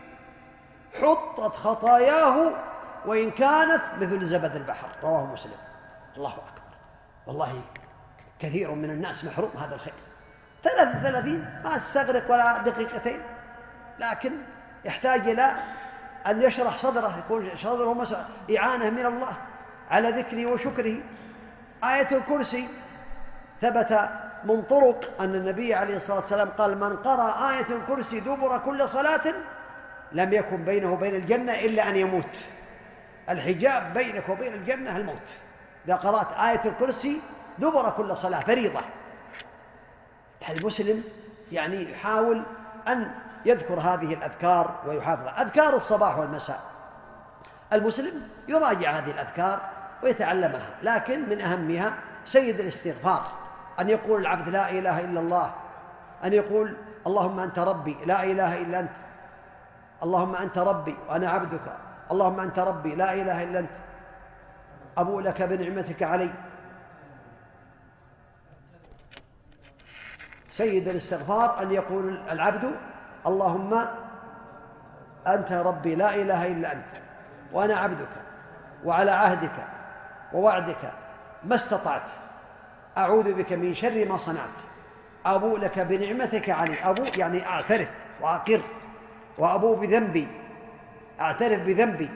حطت خطاياه وإن كانت مثل زبد البحر. رواه مسلم. الله أكبر. والله كثير من الناس محروم هذا الخير. ثلاث وثلاثين ما تستغرق ولا دقيقتين، لكن يحتاج إلى أن يشرح صدره، يكون صدره إعانة من الله على ذكره وشكره. آية الكرسي ثبت من طرق أن النبي عليه الصلاة والسلام قال: من قرأ آية الكرسي دبر كل صلاة لم يكن بينه وبين الجنة إلا أن يموت. الحجاب بينك وبين الجنة الموت. إذا قرأت آية الكرسي دبر كل صلاة فريضة. المسلم يعني يحاول أن يذكر هذه الأذكار ويحافظ أذكار الصباح والمساء. المسلم يراجع هذه الأذكار ويتعلمها، لكن من أهمها سيد الاستغفار، أن يقول العبد: لا إله إلا الله، أن يقول: اللهم أنت ربي لا إله إلا أنت، اللهم أنت ربي وأنا عبدك، اللهم أنت ربي لا إله إلا أنت، أبوء لك بنعمتك علي. سيد الاستغفار أن يقول العبد: اللهم أنت ربي لا إله إلا أنت وأنا عبدك وعلى عهدك ووعدك ما استطعت، أعوذ بك من شر ما صنعت، أبوء لك بنعمتك علي. أبوء يعني أعترف وأقر، وأبوء بذنبي، أعترف بذنبي،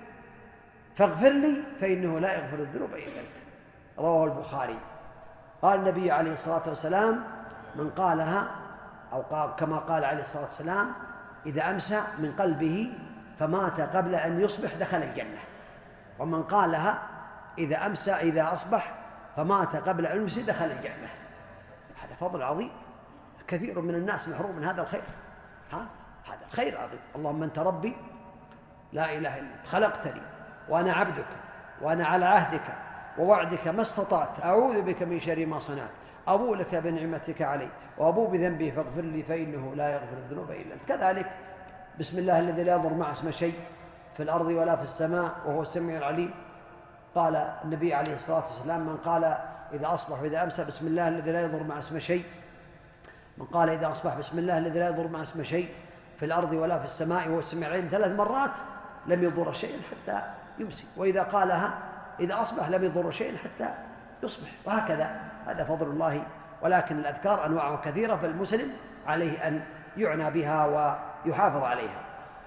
فاغفر لي فإنه لا يغفر الذنوب إلا أنت. رواه البخاري. قال النبي عليه الصلاة والسلام: من قالها أو قال كما قال عليه الصلاة والسلام: إذا أمسى من قلبه فمات قبل أن يصبح دخل الجنة. ومن قالها إذا أمسى إذا أصبح فمات قبل أن يمسي دخل الجنة. هذا فضل عظيم. كثير من الناس محروم من هذا الخير. ها؟ هذا الخير عظيم. اللهم أنت ربي لا إله إلا أنت خلقتني وأنا عبدك وأنا على عهدك ووعدك ما استطعت، أعوذ بك من شر ما صنعت، أبوء لك بنعمتك علي وأبوء بذنبي فاغفر لي فإنه لا يغفر الذنوب إلا أنت. كذلك بسم الله الذي لا يضر مع اسمه شيء في الأرض ولا في السماء وهو السميع العليم. قال النبي عليه الصلاة والسلام: من قال إذا أصبح وإذا أمسى بسم الله الذي لا يضر مع اسمه شيء، من قال إذا أصبح بسم الله الذي لا يضر مع اسمه شيء في الأرض ولا في السماء وهو السميع العليم ثلاث مرات لم يضر شيئا حتى يمسي، وإذا قالها إذا أصبح لم يضر شيئا حتى يصبح، وهكذا. هذا فضل الله. ولكن الأذكار أنواع كثيرة، فالمسلم عليه أن يعنى بها ويحافظ عليها.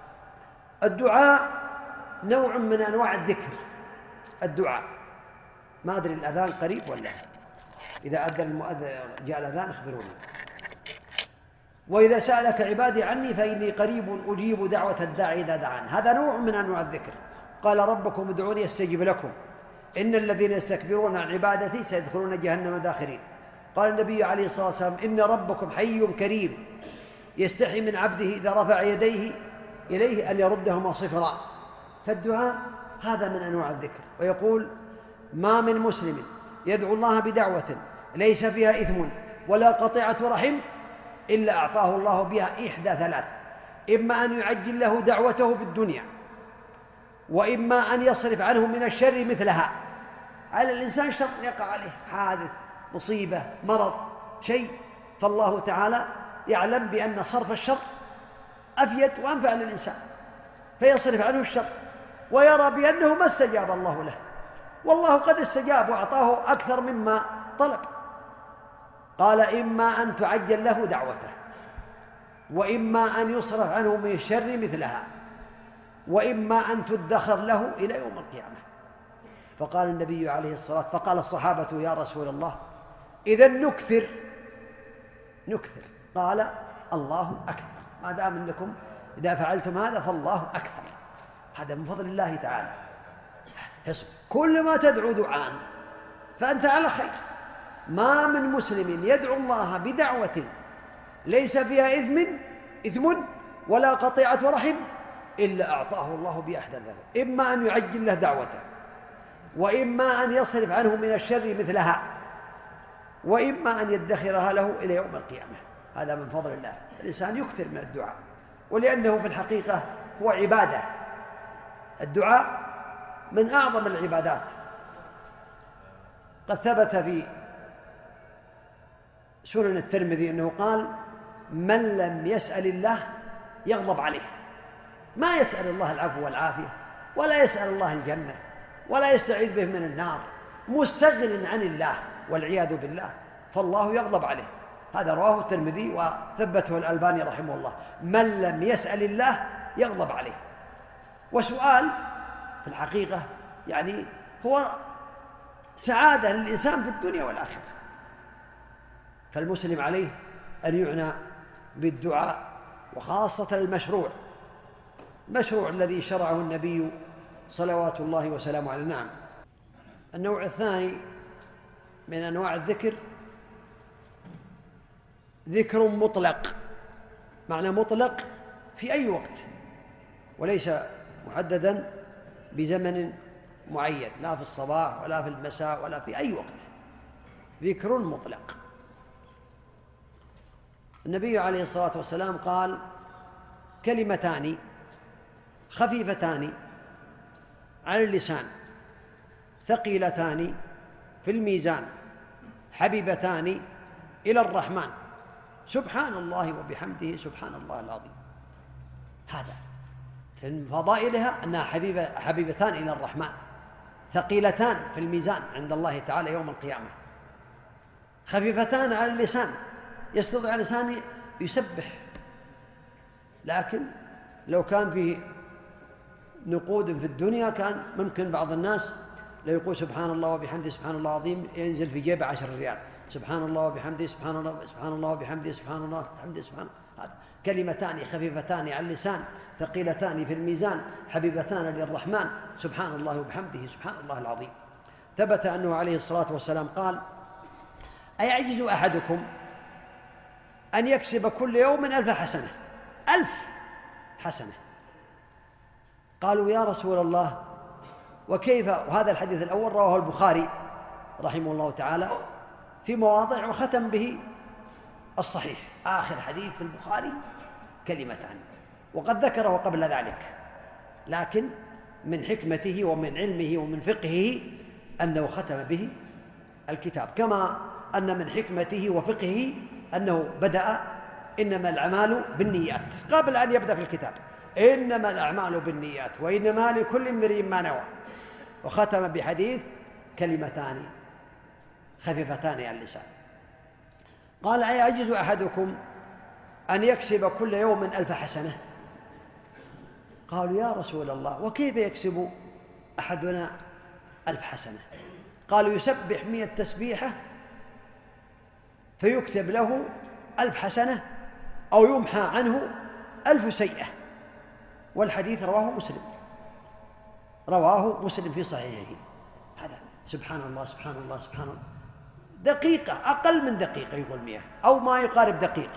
الدعاء نوع من أنواع الذكر. الدعاء ما أدري الأذان قريب ولا؟ إذا أذن المؤذن جاء الأذان اخبروني. وإذا سألك عبادي عني فإني قريب أجيب دعوة الداعي إذا دعان. هذا نوع من أنواع الذكر. قال: ربكم ادعوني أستجب لكم إن الذين يستكبرون عن عبادتي سيدخلون جهنم داخرين. قال النبي عليه الصلاة والسلام: إن ربكم حي كريم يستحي من عبده إذا رفع يديه إليه أن يردهما صفرا. فالدعاء هذا من أنواع الذكر. ويقول: ما من مسلم يدعو الله بدعوة ليس فيها إثم ولا قطيعة رحم إلا أعطاه الله بها إحدى ثلاث: إما أن يعجل له دعوته في الدنيا، وإما أن يصرف عنه من الشر مثلها. على الإنسان شر يقع عليه، حادث، مصيبة، مرض، شيء، فالله تعالى يعلم بأن صرف الشر أفيد وأنفع للإنسان، فيصرف عنه الشر، ويرى بأنه ما استجاب الله له، والله قد استجاب وأعطاه أكثر مما طلب. قال إما أن تعجل له دعوته، وإما أن يصرف عنه من الشر مثلها، وإما أن تدخر له إلى يوم القيامة. فقال النبي عليه الصلاة فقال الصحابة يا رسول الله إذن نكثر نكثر قال الله أكثر، ما دام أنكم إذا فعلتم هذا فالله أكثر. هذا من فضل الله تعالى. حسب كل ما تدعو دعاء فأنت على خير. ما من مسلم يدعو الله بدعوة ليس فيها إثم إثم ولا قطيعة رحم إلا أعطاه الله بأحد ذلك، إما أن يعجل له دعوته، وإما أن يصرف عنه من الشر مثلها، وإما أن يدخرها له إلى يوم القيامة. هذا من فضل الله. الإنسان يكثر من الدعاء، ولأنه في الحقيقة هو عبادة. الدعاء من أعظم العبادات. قد ثبت في سنن الترمذي أنه قال من لم يسأل الله يغضب عليه. ما يسأل الله العفو والعافية، ولا يسأل الله الجنة، ولا يستعيذ به من النار، مستغن عن الله والعياذ بالله، فالله يغضب عليه. هذا رواه الترمذي وثبته الألباني رحمه الله. من لم يسأل الله يغضب عليه. وسؤال في الحقيقة يعني هو سعادة للإنسان في الدنيا والآخرة. فالمسلم عليه أن يعنى بالدعاء، وخاصة المشروع المشروع الذي شرعه النبي صلوات الله وسلامه عليه. نعم. النوع الثاني من أنواع الذكر ذكر مطلق. معنى مطلق في أي وقت، وليس محددا بزمن معين، لا في الصباح ولا في المساء ولا في أي وقت. ذكر مطلق. النبي عليه الصلاة والسلام قال كلمتان خفيفتان على اللسان ثقيلتان في الميزان حبيبتان إلى الرحمن سبحان الله وبحمده سبحان الله العظيم. هذا من فضائلها أنها حبيبة حبيبتان إلى الرحمن، ثقيلتان في الميزان عند الله تعالى يوم القيامة، خفيفتان على اللسان، يستطيع الإنسان يسبح، لكن لو كان فيه نقود في الدنيا كان ممكن بعض الناس لو يقول سبحان الله وبحمده سبحان الله العظيم ينزل في جيبه عشر ريال. سبحان الله وبحمده سبحان الله سبحان الله وبحمده سبحان الله وبحمده سبحان الله. هذا كلمتان خفيفتان على اللسان ثقيلتان في الميزان حبيبتان للرحمن سبحان الله وبحمده سبحان الله العظيم. ثبت أنه عليه الصلاة والسلام قال أيعجز أحدكم أن يكسب كل يوم ألف حسنة ألف حسنة؟ قالوا يا رسول الله وكيف؟ وهذا الحديث الأول رواه البخاري رحمه الله تعالى في مواضع وختم به الصحيح. آخر حديث في البخاري كلمتان، وقد ذكره قبل ذلك، لكن من حكمته ومن علمه ومن فقهه أنه ختم به الكتاب، كما أن من حكمته وفقهه أنه بدأ إنما الأعمال بالنيات قبل أن يبدأ في الكتاب. إنما الأعمال بالنيات وإنما لكل امرئ ما نوى، وختم بحديث كلمتان خفيفتان على اللسان. قال أيعجز أحدكم أن يكسب كل يوم ألف حسنة؟ قالوا يا رسول الله وكيف يكسب أحدنا ألف حسنة؟ قالوا يسبح مئة تسبيحة فيكتب له ألف حسنة أو يمحى عنه ألف سيئة. والحديث رواه مسلم رواه مسلم في صحيحه. هذا سبحان الله سبحان الله سبحان الله دقيقة، أقل من دقيقة يقول مئة أو ما يقارب دقيقة.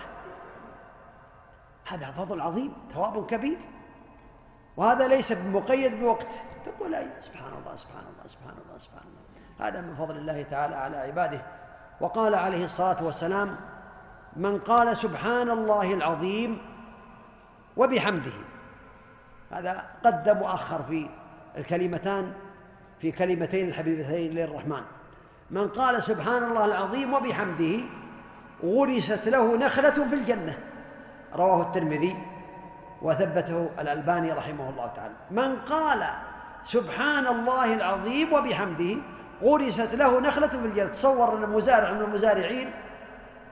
هذا فضل عظيم، ثواب كبير، وهذا ليس مقيد بوقت. تقول أي سبحان الله سبحان الله سبحان الله سبحان الله. هذا من فضل الله تعالى على عباده. وقال عليه الصلاة والسلام من قال سبحان الله العظيم وبحمده، هذا قدم وأخر في الكلمتان في كلمتين الحبيبتين للرحمن. من قال سبحان الله العظيم وبحمده غرست له نخلة في الجنة، رواه الترمذي وثبته الألباني رحمه الله تعالى. من قال سبحان الله العظيم وبحمده غرست له نخلة في الجنة. تصور أن مزارع من المزارعين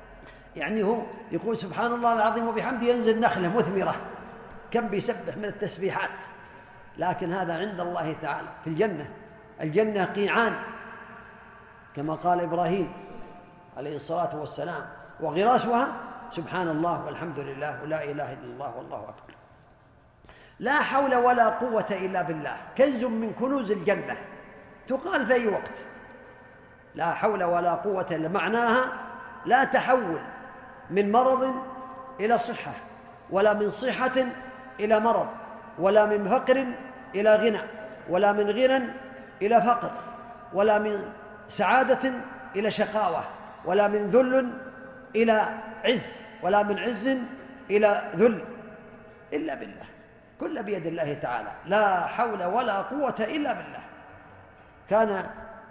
يعني هو يقول سبحان الله العظيم وبحمده ينزل نخلة مثمرة كم بيسبح من التسبيحات، لكن هذا عند الله تعالى في الجنة. الجنة قيعان كما قال إبراهيم عليه الصلاة والسلام، وغراسها سبحان الله والحمد لله ولا إله إلا الله والله أكبر. لا حول ولا قوة إلا بالله كنز من كنوز الجنة، تقال في أي وقت لا حول ولا قوة إلا، معناها لا تحول من مرض إلى صحة، ولا من صحة إلى مرض، ولا من فقر إلى غنى، ولا من غنى إلى فقر، ولا من سعادة إلى شقاوة، ولا من ذل إلى عز، ولا من عز إلى ذل، إلا بالله، كل بيد الله تعالى، لا حول ولا قوة إلا بالله. كان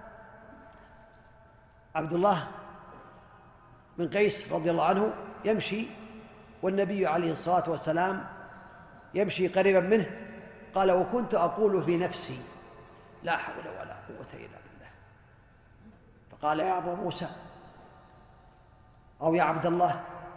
عبد الله بن قيس رضي الله عنه يمشي والنبي عليه الصلاة والسلام يمشي قريبا منه، قال وكنت أقول في نفسي لا حول ولا قوة إلا بالله، فقال يا أبا موسى أو يا عبد الله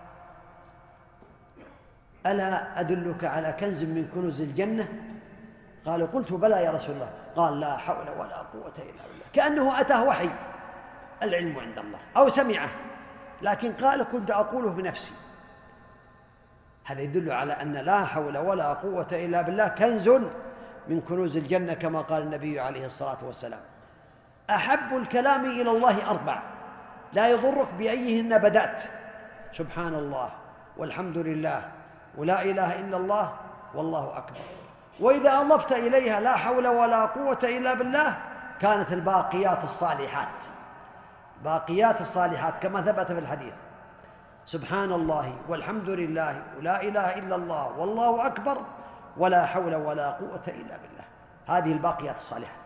ألا أدلك على كنز من كنوز الجنة؟ قال قلت بلى يا رسول الله. قال لا حول ولا قوة إلا بالله، كأنه أتاه وحي، العلم عند الله أو سمعه، لكن قال كنت أقوله بنفسي. هذا يدل على أن لا حول ولا قوة إلا بالله كنز من كنوز الجنة كما قال النبي عليه الصلاة والسلام. أحب الكلام إلى الله أربع لا يضرك بأيهن بدأت، سبحان الله والحمد لله ولا إله إلا الله والله أكبر. وإذا أضفت إليها لا حول ولا قوة إلا بالله كانت الباقيات الصالحات، باقيات الصالحات كما ثبت في الحديث، سبحان الله والحمد لله ولا إله إلا الله والله أكبر ولا حول ولا قوة إلا بالله، هذه الباقيات الصالحات.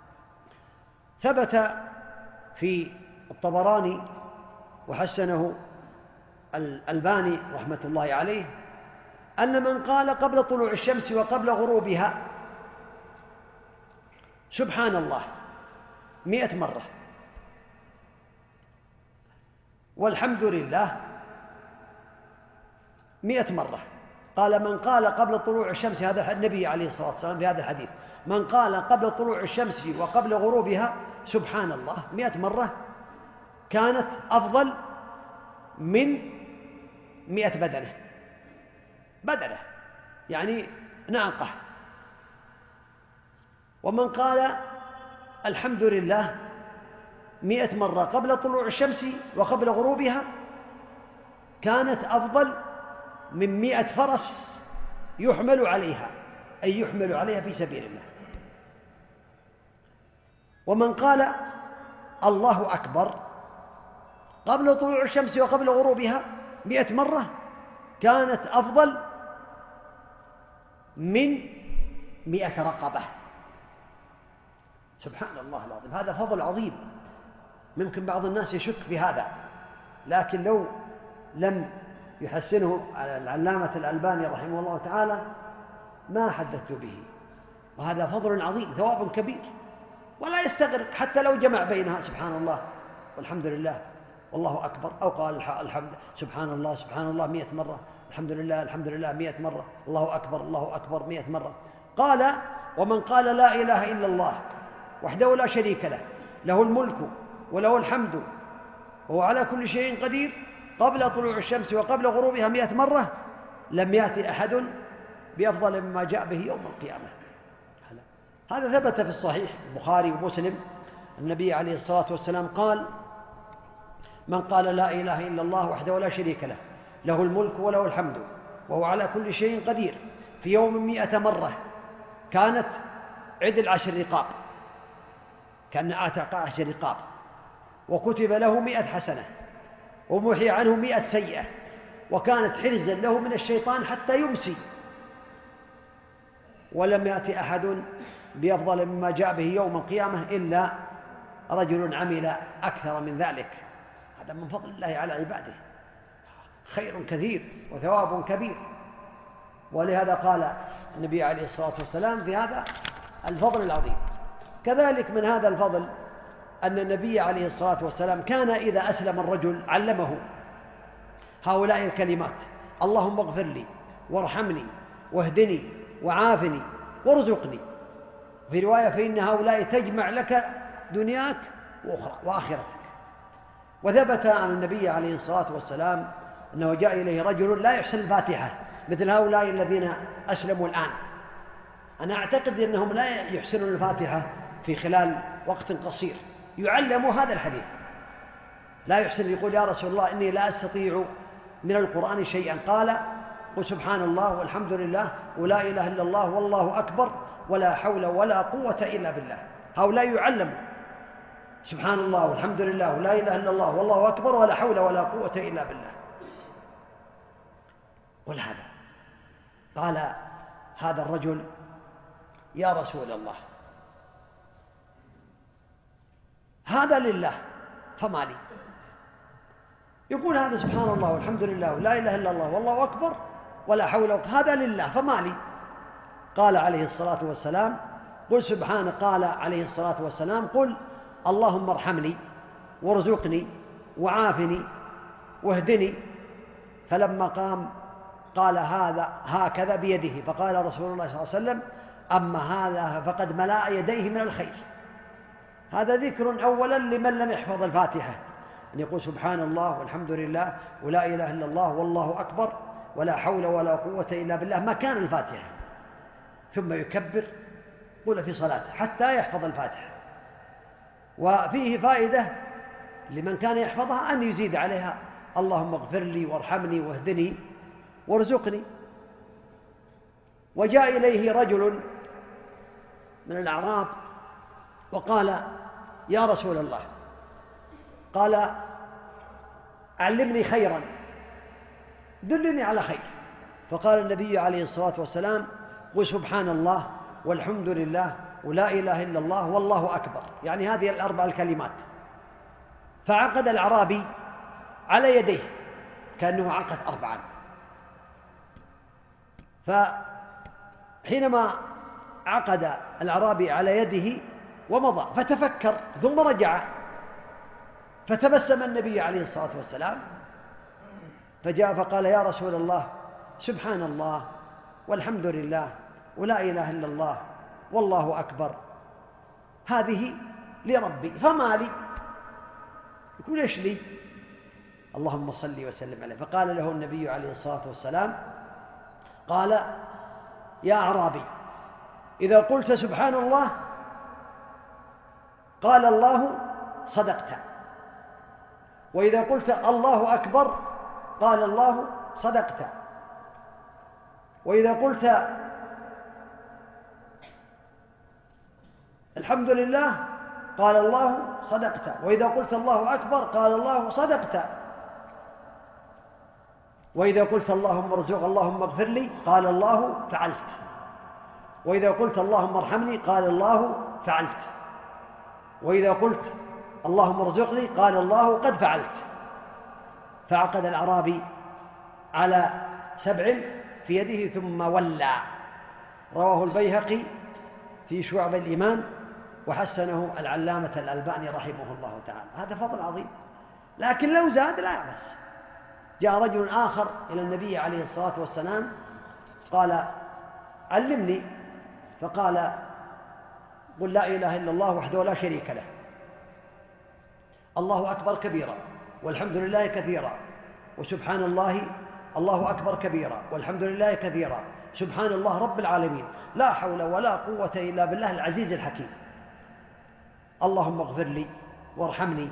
ثبت في الطبراني وحسنه الألباني رحمة الله عليه أن من قال قبل طلوع الشمس وقبل غروبها سبحان الله مئة مرة والحمد لله مئة مرة، قال من قال قبل طلوع الشمس، هذا النبي عليه الصلاة والسلام في هذا الحديث، من قال قبل طلوع الشمس وقبل غروبها سبحان الله مئة مرة كانت أفضل من مئة بدنة، بدنة يعني ناقة. ومن قال الحمد لله مئة مرة قبل طلوع الشمس وقبل غروبها كانت أفضل من مئة فرس يحمل عليها، أي يحمل عليها في سبيل الله. ومن قال الله أكبر قبل طلوع الشمس وقبل غروبها مئة مرة كانت أفضل من مئة رقبة، سبحان الله العظيم. هذا فضل عظيم، ممكن بعض الناس يشك في هذا، لكن لو لم يحسنه العلامة الألباني رحمه الله تعالى ما حدثت به، وهذا فضل عظيم ثواب كبير، ولا يستغرق حتى لو جمع بينها سبحان الله والحمد لله والله أكبر، أو قال الحمد سبحان الله سبحان الله مئة مرة، الحمد لله الحمد لله مئة مرة، الله أكبر الله أكبر مئة مرة. قال ومن قال لا إله إلا الله وحده لا شريك له له الملك وله الحمد وهو على كل شيء قدير قبل طلوع الشمس وقبل غروبها مئة مرة لم يأتي أحد بأفضل مما جاء به يوم القيامة. هذا ثبت في الصحيح البخاري ومسلم، النبي عليه الصلاة والسلام قال من قال لا إله إلا الله وحده لا شريك له له الملك وله الحمد وهو على كل شيء قدير في يوم مئة مرة كانت عدل عشر رقاب، كان أعتق عشر رقاب، وكتب له مئة حسنة ومحي عنه مئة سيئة، وكانت حرزا له من الشيطان حتى يمسي. ولم يأتي أحد بأفضل مما جاء به يوم القيامة إلا رجل عمل أكثر من ذلك. هذا من فضل الله على عباده، خير كثير وثواب كبير. ولهذا قال النبي عليه الصلاة والسلام في هذا الفضل العظيم. كذلك من هذا الفضل أن النبي عليه الصلاة والسلام كان إذا أسلم الرجل علمه هؤلاء الكلمات: اللهم اغفر لي وارحمني واهدني وعافني وارزقني. في رواية: فإن هؤلاء تجمع لك دنياك وآخرتك. وثبت عن النبي عليه الصلاة والسلام أنه جاء إليه رجل لا يحسن الفاتحة مثل هؤلاء الذين أسلموا الآن. أنا أعتقد أنهم لا يحسنون الفاتحة في خلال وقت قصير، يعلموا هذا الحديث. لا يحسن، يقول: يا رسول الله إني لا أستطيع من القرآن شيئا. قال: قل سبحان الله والحمد لله ولا إله إلا الله والله أكبر ولا حول ولا قوة إلا بالله. هؤلاء يعلموا سبحان الله والحمد لله ولا إله إلا الله والله أكبر ولا حول ولا قوة إلا بالله. ولهذا قال هذا الرجل: يا رسول الله، هذا لله فما لي؟ يقول هذا سبحان الله والحمد لله ولا إله إلا الله والله أكبر ولا حول، هذا لله فما لي؟ قال عليه الصلاة والسلام: قل سبحانه. قال عليه الصلاة والسلام: قل اللهم ارحمني وارزقني وعافني واهدني. فلما قام قال هذا هكذا بيده، فقال رسول الله صلى الله عليه وسلم: أما هذا فقد ملأ يديه من الخير. هذا ذكر أولا لمن لم يحفظ الفاتحة، أن يقول سبحان الله والحمد لله ولا إله إلا الله والله أكبر ولا حول ولا قوة إلا بالله مكان الفاتحة، ثم يكبر قل في صلاته حتى يحفظ الفاتحة. وفيه فائدة لمن كان يحفظها أن يزيد عليها: اللهم اغفر لي وارحمني واهدني وارزقني. وجاء إليه رجل من الأعراب وقال: يا رسول الله، قال: علمني خيرا، دلني على خير. فقال النبي عليه الصلاة والسلام: قل سبحان الله والحمد لله ولا إله إلا الله والله أكبر، يعني هذه الأربع الكلمات. فعقد الأعرابي على يديه كأنه عقد أربعا. فحينما عقد الأعرابي على يده ومضى فتفكر ثم رجع، فتبسم النبي عليه الصلاة والسلام فجاء فقال: يا رسول الله، سبحان الله والحمد لله ولا إله إلا الله والله أكبر هذه لربي فما لي؟ يقول: إيش لي؟ اللهم صل وسلم عليه. فقال له النبي عليه الصلاة والسلام: قال: يا أعرابي، إذا قلت سبحان الله قال الله صدقت، وإذا قلت الله أكبر قال الله صدقت، وإذا قلت الحمد لله قال الله صدقت، وإذا قلت الله أكبر قال الله صدقت، وإذا قلت اللهم ارزق اللهم اغفر لي قال الله فعلت، وإذا قلت اللهم ارحمني قال الله فعلت، وإذا قلت اللهم ارزقني قال الله قد فعلت. فعقد الأعرابي على سبع في يده ثم ولى. رواه البيهقي في شعب الإيمان وحسنه العلامة الألباني رحمه الله تعالى. هذا فضل عظيم، لكن لو زاد لا بأس. جاء رجل آخر إلى النبي عليه الصلاة والسلام قال: علمني. فقال: قل لا إله إلا الله وحده لا شريك له، الله أكبر كبيرا والحمد لله كثيرا وسبحان الله، الله أكبر كبيرا والحمد لله كثيرا سبحان الله رب العالمين لا حول ولا قوة إلا بالله العزيز الحكيم، اللهم اغفر لي وارحمني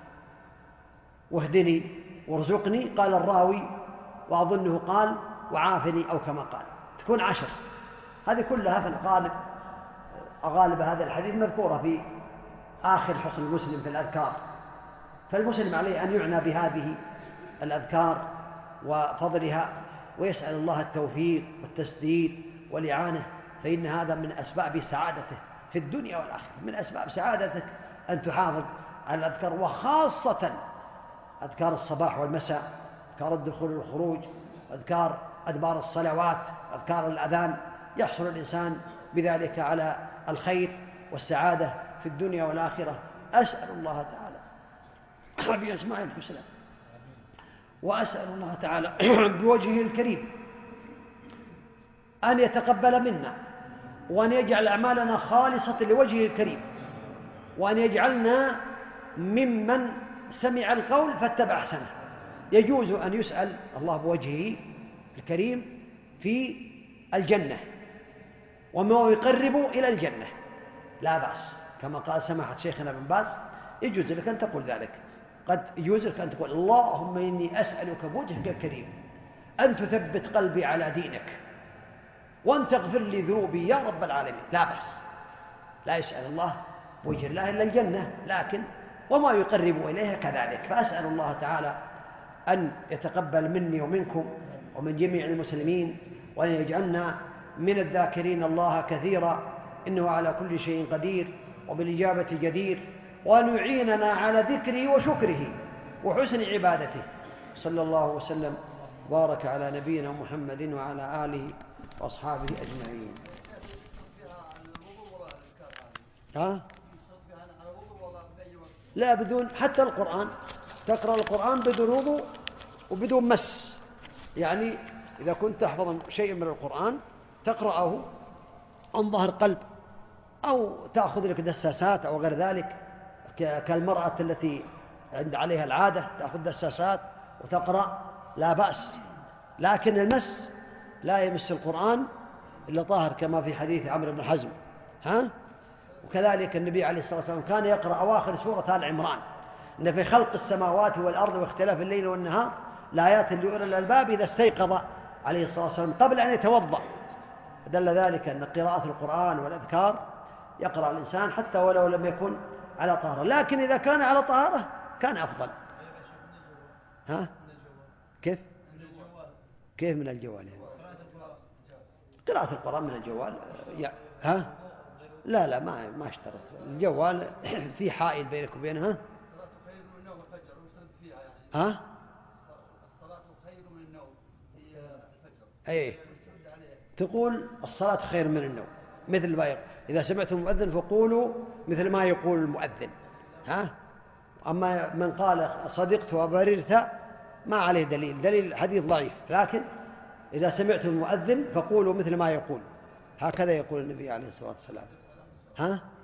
واهدني وارزقني. قال الراوي وأظنه قال وعافني أو كما قال، تكون عشر. هذه كلها في الغالب أغالب هذا الحديث مذكورة في آخر حصن المسلم في الأذكار. فالمسلم عليه أن يعنى بهذه الأذكار وفضلها ويسأل الله التوفيق والتسديد والإعانة، فإن هذا من أسباب سعادته في الدنيا والآخرة. من أسباب سعادتك أن تحافظ على الأذكار، وخاصة أذكار الصباح والمساء، أذكار الدخول والخروج، أذكار أدبار الصلوات، أذكار الأذان. يحصل الإنسان بذلك على الخير والسعادة في الدنيا والآخرة. أسأل الله تعالى بأسمائه الحسنى وأسأل الله تعالى بوجهه الكريم أن يتقبل منا، وأن يجعل أعمالنا خالصة لوجهه الكريم، وأن يجعلنا ممن سمع القول فاتبع أحسنه. يجوز أن يسأل الله بوجهه الكريم في الجنة وما يقرب إلى الجنة، لا بأس، كما قال سماحة شيخنا ابن باز يجوز لك أن تقول ذلك. قد يجوز لك أن تقول اللهم إني أسألك بوجهك الكريم أن تثبت قلبي على دينك وأن تغفر لي ذنوبي يا رب العالمين، لا بأس. لا يسأل الله بوجه الله إلا الجنة، لكن وما يقرب إليها كذلك. فأسأل الله تعالى أن يتقبل مني ومنكم ومن جميع المسلمين، وأن يجعلنا من الذاكرين الله كثيرا، إنه على كل شيء قدير وبالإجابة جدير، وأن يعيننا على ذكره وشكره وحسن عبادته. صلى الله وسلم وبارك على نبينا محمد وعلى آله وأصحابه أجمعين. ها؟ لا، بدون، حتى القرآن تقرأ القرآن بدون وضوء وبدون مس. يعني إذا كنت تحفظ شيء من القرآن تقرأه عن ظهر قلب، أو تأخذ لك دساسات أو غير ذلك، كالمرأة التي عند عليها العادة تأخذ دساسات وتقرأ، لا بأس. لكن المس لا يمس القرآن إلا طاهر، كما في حديث عمرو بن حزم. ها؟ وكذلك النبي عليه الصلاة والسلام كان يقرأ أواخر سورة آل عمران إن في خلق السماوات والأرض واختلاف الليل والنهار لآيات لأولي الألباب إذا استيقظ عليه الصلاة والسلام قبل أن يتوضأ. دل ذلك أن قراءة القرآن والأذكار يقرأ الإنسان حتى ولو لم يكن على طهارة، لكن إذا كان على طهارة كان أفضل. ها؟ كيف؟ كيف من الجوال يعني؟ قراءة القرآن من الجوال يا ها؟ لا لا ما ما اشترط الجوال في حائل بينك وبينها. الصلاة خير من النوم الفجر ويسرد فيها يعني. ها؟ الصلاة خير من النوم في الفجر. أي تقول الصلاة خير من النوم، مثل ما يقول إذا سمعتم المؤذن فقولوا مثل ما يقول المؤذن. ها؟ أما من قال صدقت وبررت ما عليه دليل، دليل حديث ضعيف، لكن إذا سمعتم المؤذن فقولوا مثل ما يقول، هكذا يقول النبي عليه الصلاة والسلام. ها؟